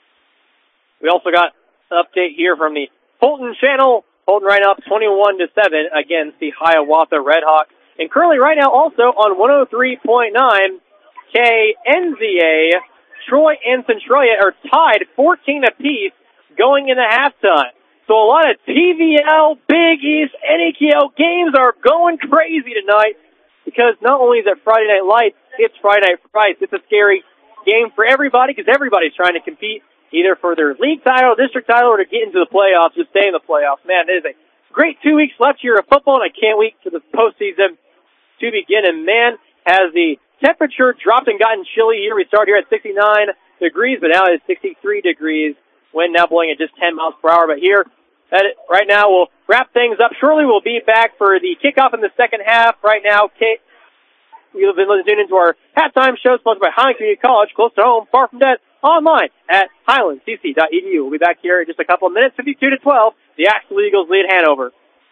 We also got an update here from the Holton Channel. Holton right now up twenty-one to seven against the Hiawatha Redhawks. And currently right now also on one oh three point nine K N Z A, Troy and Centralia are tied fourteen apiece going into halftime. So a lot of T V L, Big East, N E K L games are going crazy tonight, because not only is it Friday Night Lights, it's Friday Night Frights. It's a scary game for everybody, because everybody's trying to compete either for their league title, district title, or to get into the playoffs, to stay in the playoffs. Man, it is a great two weeks left here of football, and I can't wait for the postseason to begin. And man, has the temperature dropped and gotten chilly here. We start here at sixty-nine degrees, but now it's sixty-three degrees. Wind now blowing at just ten miles per hour. But here, that right now, we'll wrap things up. Shortly, we'll be back for the kickoff in the second half. Right now, Kate, we've been listening into our halftime show sponsored by Highland Community College, close to home, far from dead, online at highland c c dot e d u. We'll be back here in just a couple of minutes, fifty-two to twelve. The Axel Eagles lead Hanover.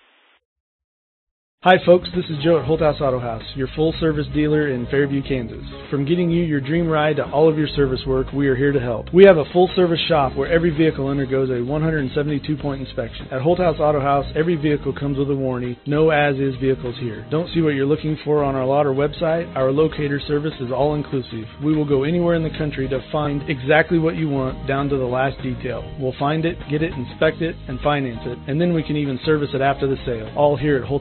Hi folks, this is Joe at Holthouse Auto House, your full-service dealer in Fairview, Kansas. From getting you your dream ride to all of your service work, we are here to help. We have a full-service shop where every vehicle undergoes a one hundred seventy-two point inspection. At Holthouse Auto House, every vehicle comes with a warranty. No as-is vehicles here. Don't see what you're looking for on our lot or website? Our locator service is all-inclusive. We will go anywhere in the country to find exactly what you want, down to the last detail. We'll find it, get it, inspect it, and finance it, and then we can even service it after the sale. All here at Holthouse Auto House.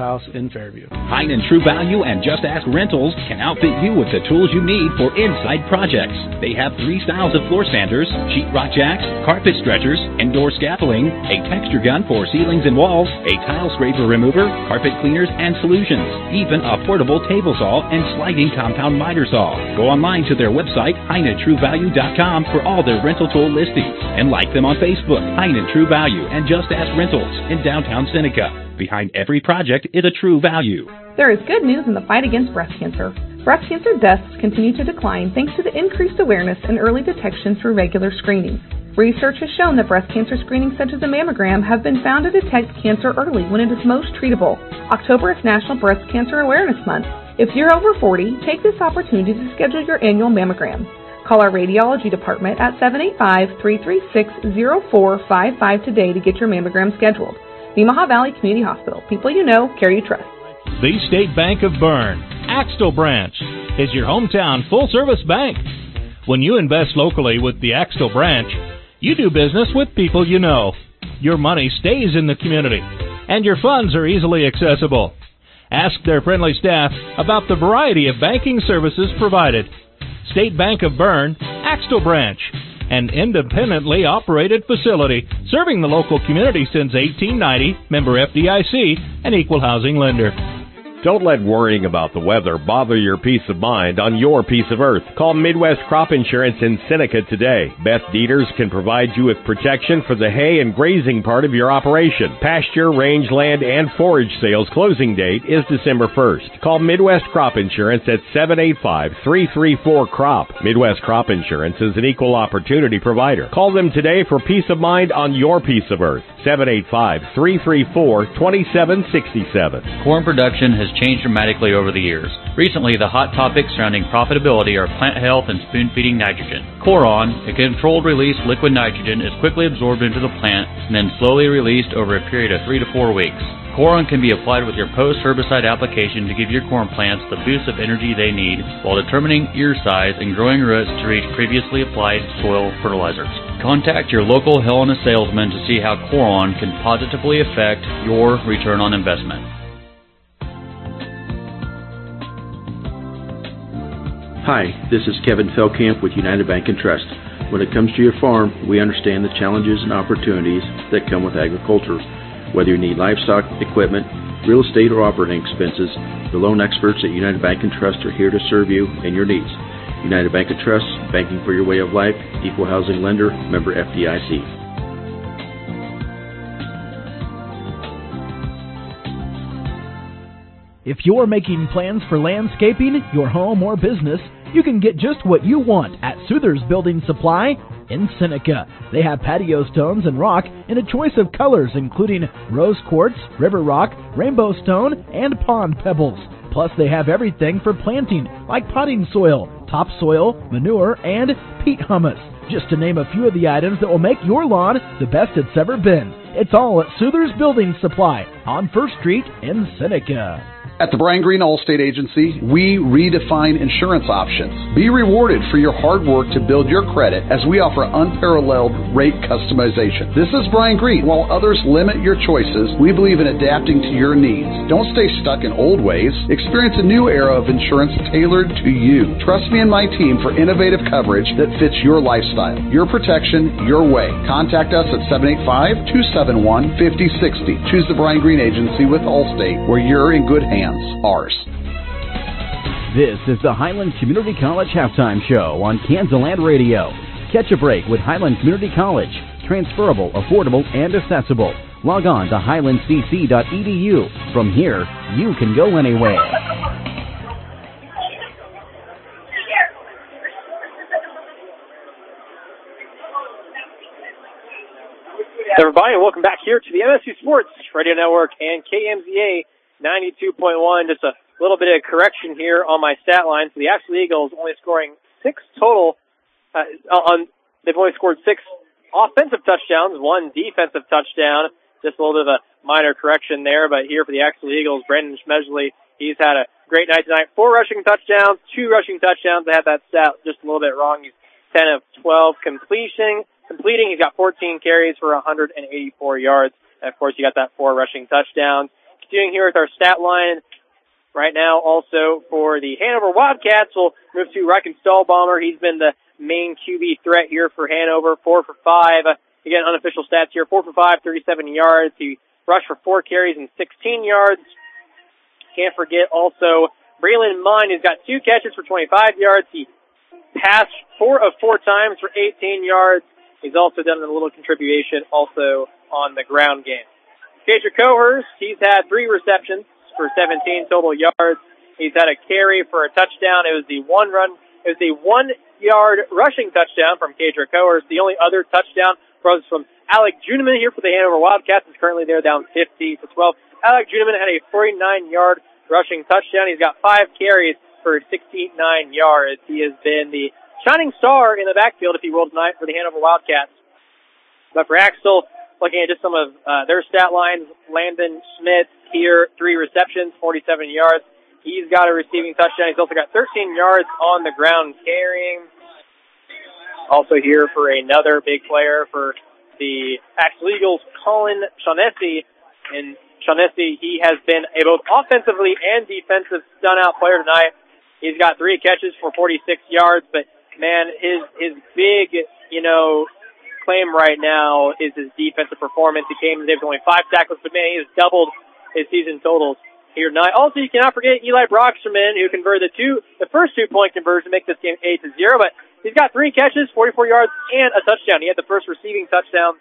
House in Fairview. Hein and True Value and Just Ask Rentals can outfit you with the tools you need for inside projects. They have three styles of floor sanders, sheetrock jacks, carpet stretchers, indoor scaffolding, a texture gun for ceilings and walls, a tile scraper remover, carpet cleaners and solutions, even a portable table saw and sliding compound miter saw. Go online to their website, hein and true value dot com, for all their rental tool listings, and like them on Facebook, Hein and True Value and Just Ask Rentals in downtown Seneca. Behind every project is a True Value. There is good news in the fight against breast cancer. Breast cancer deaths continue to decline thanks to the increased awareness and early detection through regular screening. Research has shown that breast cancer screenings such as a mammogram have been found to detect cancer early when it is most treatable. October is National Breast Cancer Awareness Month. If you're over forty, take this opportunity to schedule your annual mammogram. Call our radiology department at seven eight five, three three six, zero four five five today to get your mammogram scheduled. Nemaha Valley Community Hospital. People you know, care you trust. The State Bank of Bern, Axtell Branch, is your hometown full-service bank. When you invest locally with the Axtell Branch, you do business with people you know. Your money stays in the community, and your funds are easily accessible. Ask their friendly staff about the variety of banking services provided. State Bank of Bern, Axtell Branch, an independently operated facility serving the local community since eighteen ninety, member F D I C, an equal housing lender. Don't let worrying about the weather bother your peace of mind on your piece of earth. Call Midwest Crop Insurance in Seneca today. Beth Dieters can provide you with protection for the hay and grazing part of your operation. Pasture, rangeland, and forage sales closing date is December first. Call Midwest Crop Insurance at seven eight five, three three four, C R O P. Midwest Crop Insurance is an equal opportunity provider. Call them today for peace of mind on your piece of earth. seven eight five, three three four, two seven six seven. Corn production has changed dramatically over the years. Recently, the hot topics surrounding profitability are plant health and spoon-feeding nitrogen. Coron, a controlled-release liquid nitrogen, is quickly absorbed into the plant and then slowly released over a period of three to four weeks. Coron can be applied with your post-herbicide application to give your corn plants the boost of energy they need while determining ear size and growing roots to reach previously applied soil fertilizers. Contact your local Helena salesman to see how Coron can positively affect your return on investment. Hi, this is Kevin Feldkamp with United Bank and Trust. When it comes to your farm, we understand the challenges and opportunities that come with agriculture. Whether you need livestock, equipment, real estate, or operating expenses, the loan experts at United Bank and Trust are here to serve you and your needs. United Bank and Trust, banking for your way of life, equal housing lender, member F D I C. If you're making plans for landscaping, your home, or business, you can get just what you want at Souther's Building Supply in Seneca. They have patio stones and rock in a choice of colors including rose quartz, river rock, rainbow stone, and pond pebbles. Plus, they have everything for planting, like potting soil, topsoil, manure, and peat humus, just to name a few of the items that will make your lawn the best it's ever been. It's all at Souther's Building Supply on First Street in Seneca. At the Brian Green Allstate Agency, we redefine insurance options. Be rewarded for your hard work to build your credit as we offer unparalleled rate customization. This is Brian Green. While others limit your choices, we believe in adapting to your needs. Don't stay stuck in old ways. Experience a new era of insurance tailored to you. Trust me and my team for innovative coverage that fits your lifestyle. Your protection, your way. Contact us at seven eight five, two seven one, five zero six zero. Choose the Brian Green Agency with Allstate, where you're in good hands. Ours. This is the Highland Community College Halftime Show on Kansas Radio. Catch a break with Highland Community College. Transferable, affordable, and accessible. Log on to highland c c dot e d u. From here, you can go anywhere. Everybody, welcome back here to the M S C Sports Radio Network and K M Z A ninety-two point one. Just a little bit of correction here on my stat line. So the Axtell Eagles only scoring six total. Uh, on they've only scored six offensive touchdowns, one defensive touchdown. Just a little bit of a minor correction there. But here for the Axtell Eagles, Brandon Schmedley, he's had a great night tonight. Four rushing touchdowns, two rushing touchdowns. I had that stat just a little bit wrong. He's ten of twelve completing. Completing, he's got fourteen carries for one hundred eighty-four yards. And of course, you got that four rushing touchdowns. continuing here with our stat line right now also for the Hanover Wildcats, we'll move to Reichen Stahlbomber. He's been the main Q B threat here for Hanover, four for five. Again, unofficial stats here, four for five, thirty-seven yards. He rushed for four carries and sixteen yards. Can't forget also Braylon Mine, who's got two catches for twenty-five yards. He passed four of four times for eighteen yards. He's also done a little contribution also on the ground game. Cager Cohurst, he's had three receptions for seventeen total yards. He's had a carry for a touchdown. It was the one run, it was the one-yard rushing touchdown from Cager Cohurst. The only other touchdown was from Alec Juneman here for the Hanover Wildcats. Is currently there down fifty to twelve. Alec Juneman had a forty-nine-yard rushing touchdown. He's got five carries for sixty-nine yards. He has been the shining star in the backfield, if you will, tonight for the Hanover Wildcats. But for Axtell, looking at just some of uh, their stat lines, Landon Smith here, three receptions, forty-seven yards. He's got a receiving touchdown. He's also got thirteen yards on the ground carrying. Also here for another big player for the Axtell Eagles, Colin Shaughnessy. And Shaughnessy, he has been a both offensively and defensive stun-out player tonight. He's got three catches for forty-six yards, but man, his his big, you know, claim right now is his defensive performance. He came today with only five tackles, but man, he has doubled his season totals here tonight. Also, you cannot forget Eli Broxterman, who converted the two, the first two-point conversion to make this game eight to zero, but he's got three catches, forty-four yards, and a touchdown. He had the first receiving touchdown,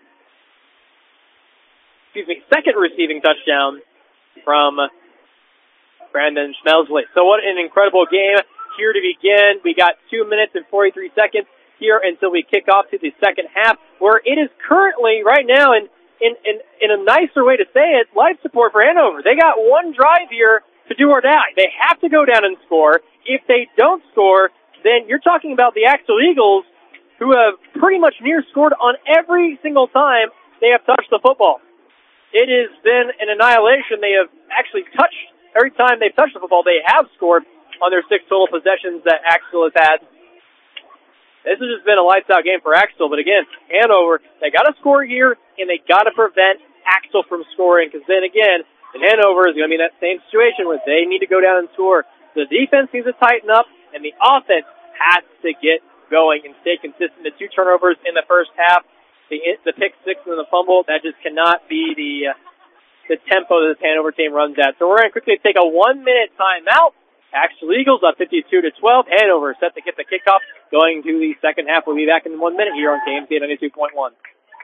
excuse me, second receiving touchdown from Brandon Schmelzley. So what an incredible game here to begin. We got two minutes and forty-three seconds here until we kick off to the second half, where it is currently, right now, in, in, in, in a nicer way to say it, life support for Hanover. They got one drive here to do or die. They have to go down and score. If they don't score, then you're talking about the Axtell Eagles, who have pretty much near scored on every single time they have touched the football. It has been an annihilation. They have actually touched, every time they've touched the football, they have scored on their six total possessions that Axtell has had. This has just been a lights-out game for Axtell, but again, Hanover, they got to score here, and they got to prevent Axtell from scoring, because then again, in Hanover is going to be in that same situation where they need to go down and score. The defense needs to tighten up, and the offense has to get going and stay consistent. The two turnovers in the first half, the the pick six and the fumble, that just cannot be the uh, the tempo that this Hanover team runs at. So we're going to quickly take a one-minute timeout. Axtell Eagles up fifty-two to twelve. Hanover set to get the kickoff going to the second half. We'll be back in one minute here on K M C ninety-two point one.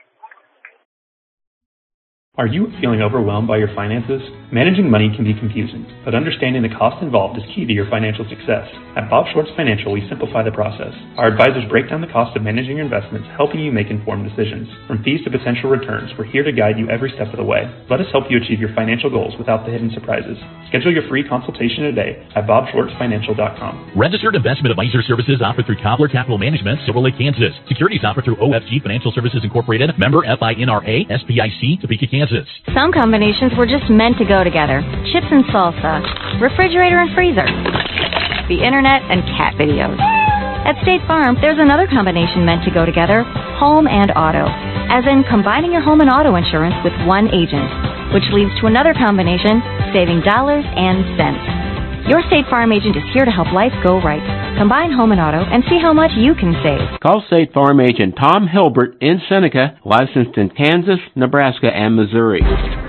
Are you feeling overwhelmed by your finances? Managing money can be confusing, but understanding the cost involved is key to your financial success. At Bob Schwartz Financial, we simplify the process. Our advisors break down the cost of managing your investments, helping you make informed decisions. From fees to potential returns, we're here to guide you every step of the way. Let us help you achieve your financial goals without the hidden surprises. Schedule your free consultation today at bob schwartz financial dot com. Registered investment advisor services offered through Cobbler Capital Management, Silver Lake, Kansas. Securities offered through O F G Financial Services Incorporated, member F I N R A, S P I C, Topeka, Kansas. Some combinations were just meant to go together. Chips and salsa, refrigerator and freezer, the internet and cat videos. At State Farm, there's another combination meant to go together, home and auto, as in combining your home and auto insurance with one agent, which leads to another combination, saving dollars and cents. Your State Farm agent is here to help life go right. Combine home and auto and see how much you can save. Call State Farm agent Tom Hilbert in Seneca, licensed in Kansas, Nebraska, and Missouri.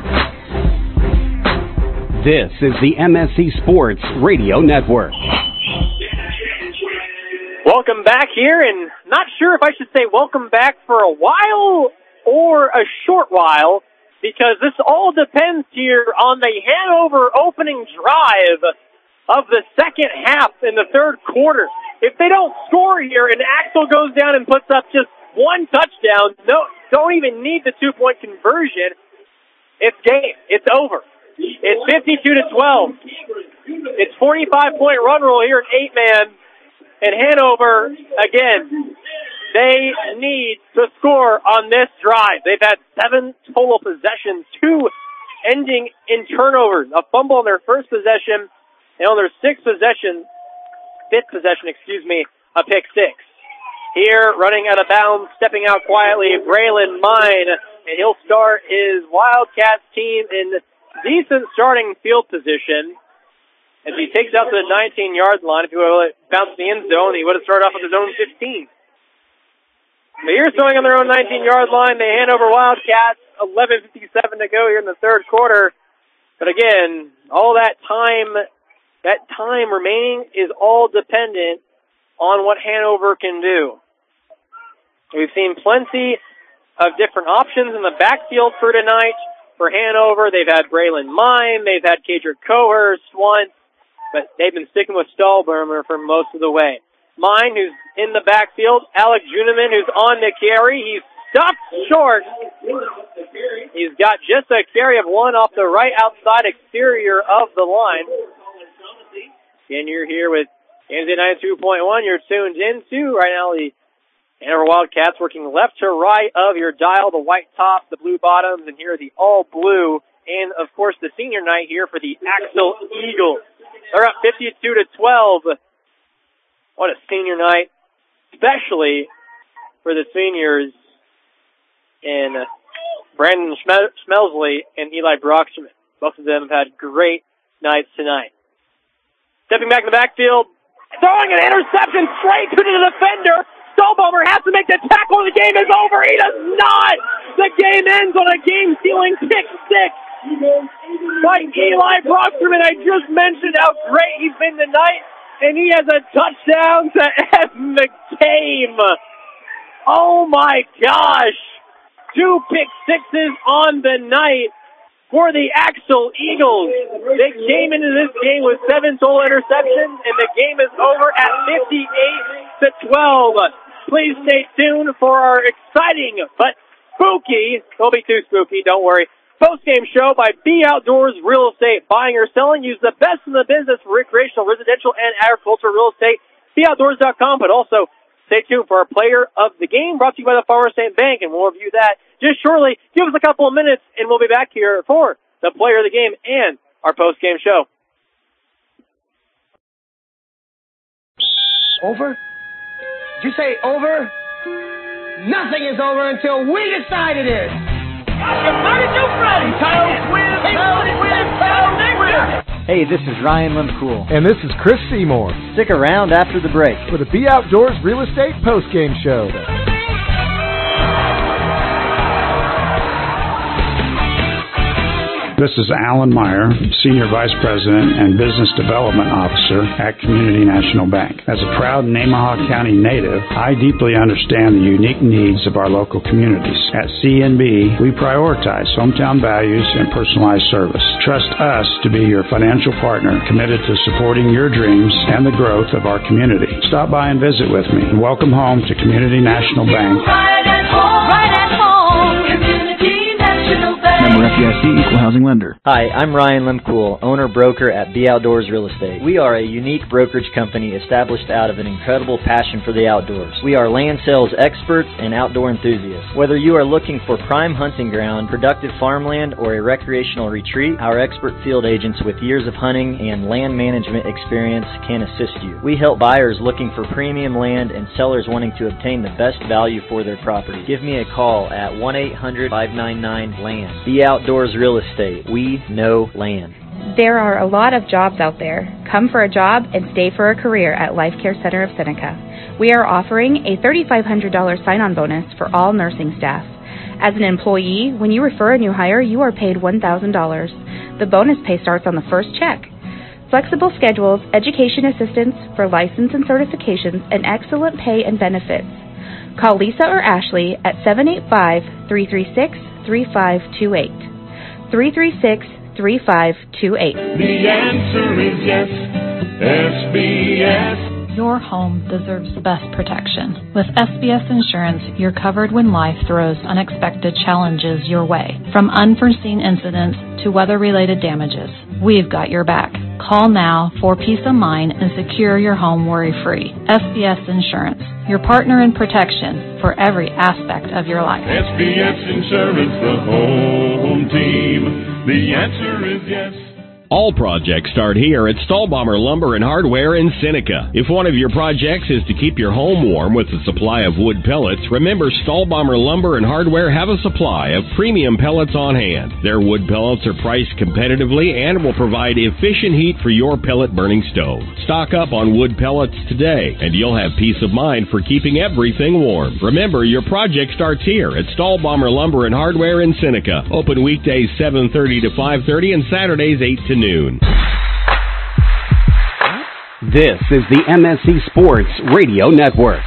This is the M S C Sports Radio Network. Welcome back here, and not sure if I should say welcome back for a while or a short while, because this all depends here on the Hanover opening drive of the second half in the third quarter. If they don't score here and Axtell goes down and puts up just one touchdown, no, don't even need the two-point conversion, it's game. It's over. It's fifty-two to twelve. It's forty-five point run roll here in eight-man. And Hanover, again, they need to score on this drive. They've had seven total possessions, two ending in turnovers, a fumble on their first possession, and on their sixth possession, fifth possession, excuse me, a pick six. Here, running out of bounds, stepping out quietly, Braylon Mine, and he'll start his Wildcats team in decent starting field position as he takes out to the nineteen-yard line. If he would have bounced the end zone, he would have started off with his own fifteen. But here's throwing on their own nineteen-yard line. They hand over Wildcats. eleven fifty-seven to go here in the third quarter. But again, all that time, that time remaining is all dependent on what Hanover can do. We've seen plenty of different options in the backfield for tonight. For Hanover, they've had Braylon Mime, they've had Kadrick Cohurst once, but they've been sticking with Stahlbermer for most of the way. Mine, who's in the backfield, Alec Juniman, who's on the carry. He's stopped short. He's got just a carry of one off the right outside exterior of the line. Again, you're here with Kansas ninety-two point one. You're tuned into right now the Hanover Wildcats working left to right of your dial, the white tops, the blue bottoms, and here are the all blue. And, of course, the senior night here for the Axel Eagles. They're up fifty-two to twelve. What a senior night, especially for the seniors in Brandon Schmelsley and Eli Brockstrom. Both of them have had great nights tonight. Stepping back in the backfield, throwing an interception straight to the defender. Stahlbermer has to make the tackle. The game is over. He does not. The game ends on a game-sealing pick six by Eli Brockstrom. And I just mentioned how great he's been tonight. And he has a touchdown to end the game. Oh, my gosh. Two pick sixes on the night for the Axel Eagles. They came into this game with seven total interceptions, and the game is over at fifty-eight to twelve. Please stay tuned for our exciting but spooky, won't be too spooky, don't worry, post-game show by B Outdoors Real Estate. Buying or selling, use the best in the business for recreational, residential, and agricultural real estate. B outdoors dot com, but also stay tuned for our player of the game, brought to you by the Farmers State Bank, and we'll review that just shortly. Give us a couple of minutes, and we'll be back here for the player of the game and our post-game show. Over? Did you say over? Nothing is over until we decide it is. Hey, this is Ryan Lemcool. And this is Chris Seymour. Stick around after the break for the Be Outdoors Real Estate Post-Game Show. This is Alan Meyer, Senior Vice President and Business Development Officer at Community National Bank. As a proud Nemaha County native, I deeply understand the unique needs of our local communities. At C N B, we prioritize hometown values and personalized service. Trust us to be your financial partner committed to supporting your dreams and the growth of our community. Stop by and visit with me. Welcome home to Community National Bank. Right at home, right at home, Community National Bank. Member F D I C, Equal Housing Lender. Hi, I'm Ryan Lemcool, owner-broker at B Outdoors Real Estate. We are a unique brokerage company established out of an incredible passion for the outdoors. We are land sales experts and outdoor enthusiasts. Whether you are looking for prime hunting ground, productive farmland, or a recreational retreat, our expert field agents with years of hunting and land management experience can assist you. We help buyers looking for premium land and sellers wanting to obtain the best value for their property. Give me a call at one eight hundred, five nine nine, land. B Outdoors Real Estate. We know land. There are a lot of jobs out there. Come for a job and stay for a career at Life Care Center of Seneca. We are offering a three thousand five hundred dollars sign-on bonus for all nursing staff. As an employee, when you refer a new hire, you are paid one thousand dollars. The bonus pay starts on the first check. Flexible schedules, education assistance for license and certifications, and excellent pay and benefits. Call Lisa or Ashley at seven eight five, three three six, three five two eight. three three six, three five two eight. The answer is yes, S B S. Your home deserves the best protection. With S B S Insurance, you're covered when life throws unexpected challenges your way. From unforeseen incidents to weather-related damages, we've got your back. Call now for peace of mind and secure your home worry-free. S B S Insurance, your partner in protection for every aspect of your life. S B S Insurance, the home team. The answer is yes. All projects start here at Stahlbommer Lumber and Hardware in Seneca. If one of your projects is to keep your home warm with a supply of wood pellets, remember Stahlbommer Lumber and Hardware have a supply of premium pellets on hand. Their wood pellets are priced competitively and will provide efficient heat for your pellet burning stove. Stock up on wood pellets today, and you'll have peace of mind for keeping everything warm. Remember, your project starts here at Stahlbommer Lumber and Hardware in Seneca. Open weekdays seven thirty to five thirty and Saturdays eight to noon. This is the M S C Sports Radio Network.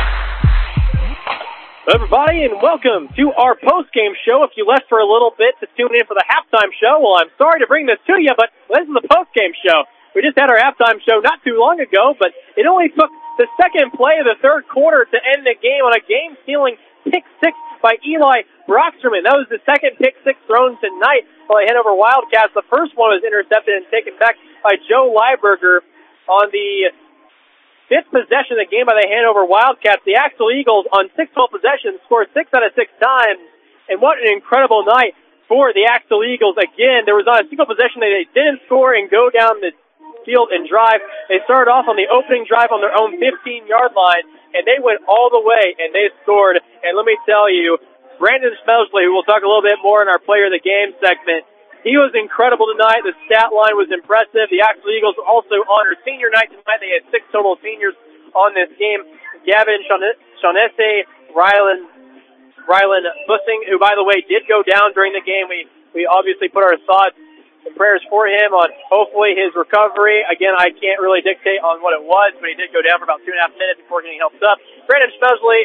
Everybody, and welcome to our post-game show. If you left for a little bit to tune in for the halftime show, well, I'm sorry to bring this to you, but this is the post-game show. We just had our halftime show not too long ago, but it only took the second play of the third quarter to end the game on a game-stealing pick six by Eli Brocksterman. That was the second pick six thrown tonight by the Hanover Wildcats. The first one was intercepted and taken back by Joe Lieberger on the fifth possession of the game by the Hanover Wildcats. The Axel Eagles on six total possessions scored six out of six times. And what an incredible night for the Axel Eagles. Again, there was not a single possession that they didn't score and go down the field and drive. They started off on the opening drive on their own fifteen-yard line, and they went all the way, and they scored. And let me tell you, Brandon Smelsley, who we'll talk a little bit more in our Player of the Game segment, he was incredible tonight. The stat line was impressive. The Axel Eagles also honored senior night tonight. They had six total seniors on this game. Gavin Shaughnessy, Rylan, Rylan Bussing, who, by the way, did go down during the game. We, we obviously put our thoughts and prayers for him on hopefully his recovery. Again, I can't really dictate on what it was, but he did go down for about two and a half minutes before getting helped up. Brandon Smelsley,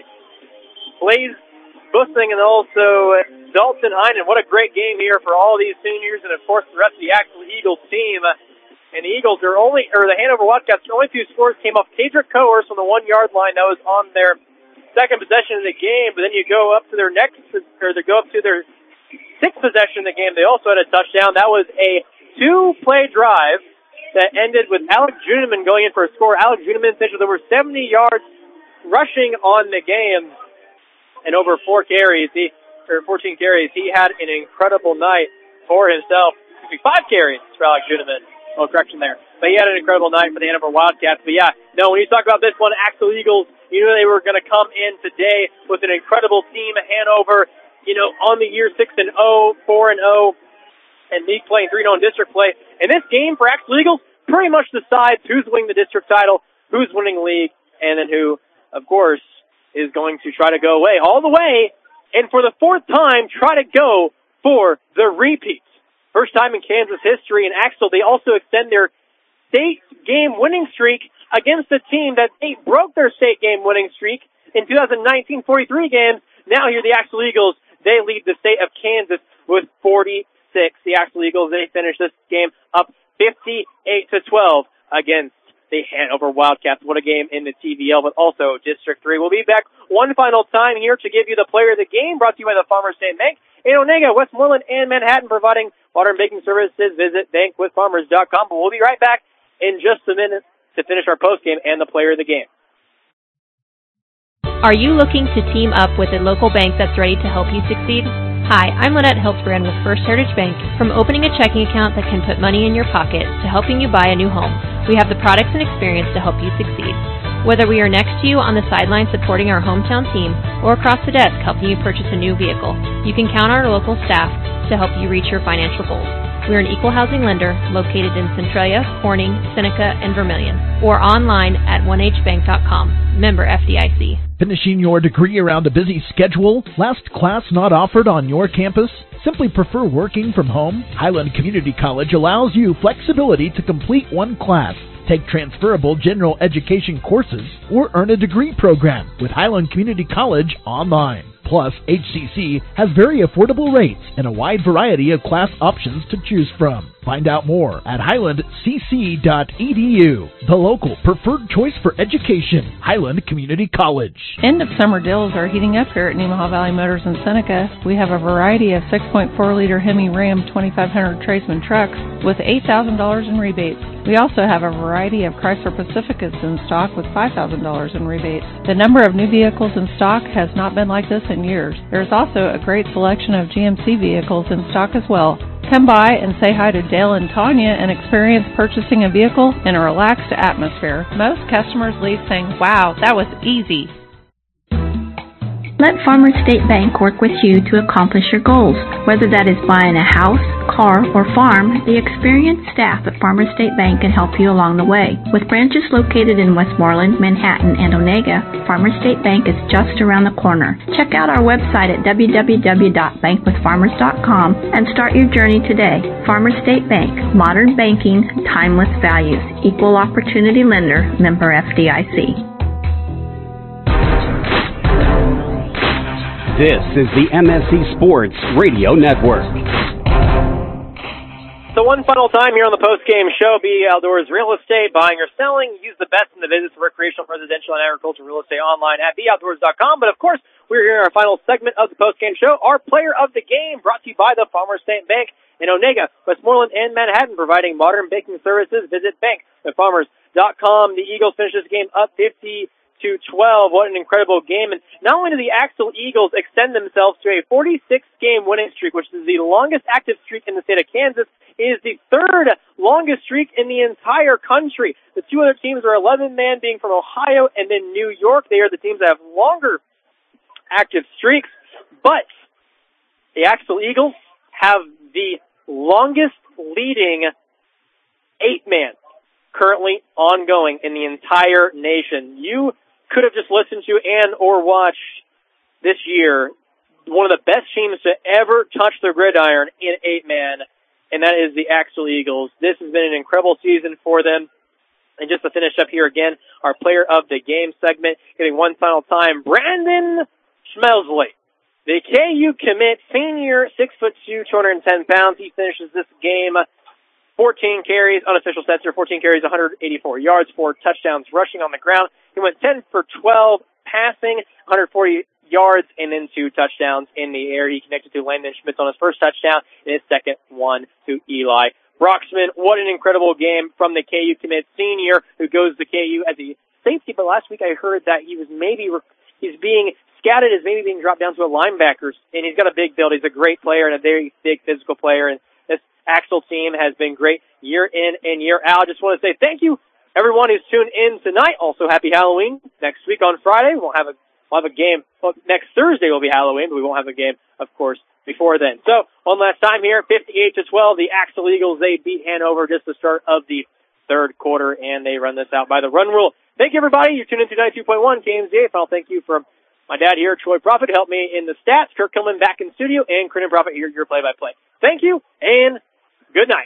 Blaze Bussing, and also Dalton Heinen. What a great game here for all these seniors, and of course the rest of the Axel Eagles team. And the Eagles are only, or the Hanover Wildcats, their only two scores came off Cadric Coerce on the one-yard line. That was on their second possession of the game. But then you go up to their next, or they go up to their sixth possession of the game. They also had a touchdown. That was a two-play drive that ended with Alex Juneman going in for a score. Alex Juneman finished with over seventy yards rushing on the game. And over four carries, he, or fourteen carries, he had an incredible night for himself. Excuse me, five carries for Alex Juneman. Oh, correction there. But he had an incredible night for the Hanover Wildcats. But yeah, no, when you talk about this one, Axel Eagles, you knew they were going to come in today with an incredible team. Hanover, you know, on the year six and oh, four and oh, and league play and three and oh in district play. And this game for Axel Eagles pretty much decides who's winning the district title, who's winning league, and then who, of course, is going to try to go away all the way, and for the fourth time, try to go for the repeat. First time in Kansas history, and Axel, they also extend their state game winning streak against a team that they broke their state game winning streak in two thousand nineteen, forty-three games. Now here the Axel Eagles, they lead the state of Kansas with forty-six. The Axel Eagles, they finish this game up fifty-eight to twelve against the Hanover Wildcats. What a game in the T V L, but also District three. We'll be back one final time here to give you the player of the game, brought to you by the Farmers State Bank in Onega, Westmoreland, and Manhattan, providing water and baking services. Visit bank with farmers dot com. But we'll be right back in just a minute to finish our postgame and the player of the game. Are you looking to team up with a local bank that's ready to help you succeed? Hi, I'm Lynette Hiltbrand with First Heritage Bank. From opening a checking account that can put money in your pocket to helping you buy a new home, we have the products and experience to help you succeed. Whether we are next to you on the sideline supporting our hometown team or across the desk helping you purchase a new vehicle, you can count on our local staff to help you reach your financial goals. We are an equal housing lender located in Centralia, Corning, Seneca, and Vermilion, or online at one h bank dot com. Member F D I C. Finishing your degree around a busy schedule? Last class not offered on your campus? Simply prefer working from home? Highland Community College allows you flexibility to complete one class, take transferable general education courses, or earn a degree program with Highland Community College online. Plus, H C C has very affordable rates and a wide variety of class options to choose from. Find out more at highland c c dot e d u. The local preferred choice for education, Highland Community College. End of summer deals are heating up here at Nemaha Valley Motors in Seneca. We have a variety of six point four liter Hemi Ram twenty-five hundred Tradesman trucks with eight thousand dollars in rebates. We also have a variety of Chrysler Pacificas in stock with five thousand dollars in rebates. The number of new vehicles in stock has not been like this in years. There's also a great selection of G M C vehicles in stock as well. Come by and say hi to Dale and Tanya and experience purchasing a vehicle in a relaxed atmosphere. Most customers leave saying, wow, that was easy. Let Farmers State Bank work with you to accomplish your goals. Whether that is buying a house, car, or farm, the experienced staff at Farmers State Bank can help you along the way. With branches located in Westmoreland, Manhattan, and Onega, Farmers State Bank is just around the corner. Check out our website at w w w dot bank with farmers dot com and start your journey today. Farmers State Bank, modern banking, timeless values, equal opportunity lender, member F D I C. This is the M S C Sports Radio Network. So one final time here on the post-game show, B Outdoors Real Estate, buying or selling. Use the best in the business of recreational, residential, and agricultural real estate online at b outdoors dot com. But, of course, we're here in our final segment of the post-game show. Our player of the game brought to you by the Farmers State Bank in Onega, Westmoreland, and Manhattan, providing modern banking services. Visit bank with farmers dot com. The Eagles finish this game up fifty to twelve. What an incredible game. And not only do the Axel Eagles extend themselves to a forty-six game winning streak, which is the longest active streak in the state of Kansas, it is the third longest streak in the entire country. The two other teams are eleven man, being from Ohio and then New York. They are the teams that have longer active streaks. But the Axel Eagles have the longest leading eight man currently ongoing in the entire nation. You could have just listened to and or watched this year one of the best teams to ever touch the gridiron in eight-man, and that is the Axel Eagles. This has been an incredible season for them. And just to finish up here again, our player of the game segment, getting one final time, Brandon Schmelsley. The K U commit, senior, six foot two, two hundred ten pounds. He finishes this game fourteen carries, unofficial stats here, fourteen carries, one hundred eighty-four yards, four touchdowns rushing on the ground. He went ten for twelve passing, one hundred forty yards, and then two touchdowns in the air. He connected to Landon Schmitz on his first touchdown, and his second one to Eli Broxman. What an incredible game from the K U commit senior, who goes to K U as a safety, but last week I heard that he was maybe, he's being scouted as maybe being dropped down to a linebacker, and he's got a big build. He's a great player and a very big physical player, and this Axel team has been great year in and year out. I just want to say thank you, everyone who's tuned in tonight. Also, happy Halloween. Next week on Friday, we'll have a we'll have a game. Well, next Thursday will be Halloween, but we won't have a game, of course, before then. So, one last time here, fifty-eight to twelve, the Axel Eagles, they beat Hanover just the start of the third quarter, and they run this out by the run rule. Thank you, everybody. You're tuned in to ninety-two point one K M Z A. Final thank you from my dad here, Troy Prophet, who helped me in the stats, Kirk Kilman back in studio, and Crittenden Prophet here, your play-by-play. Thank you, and good night.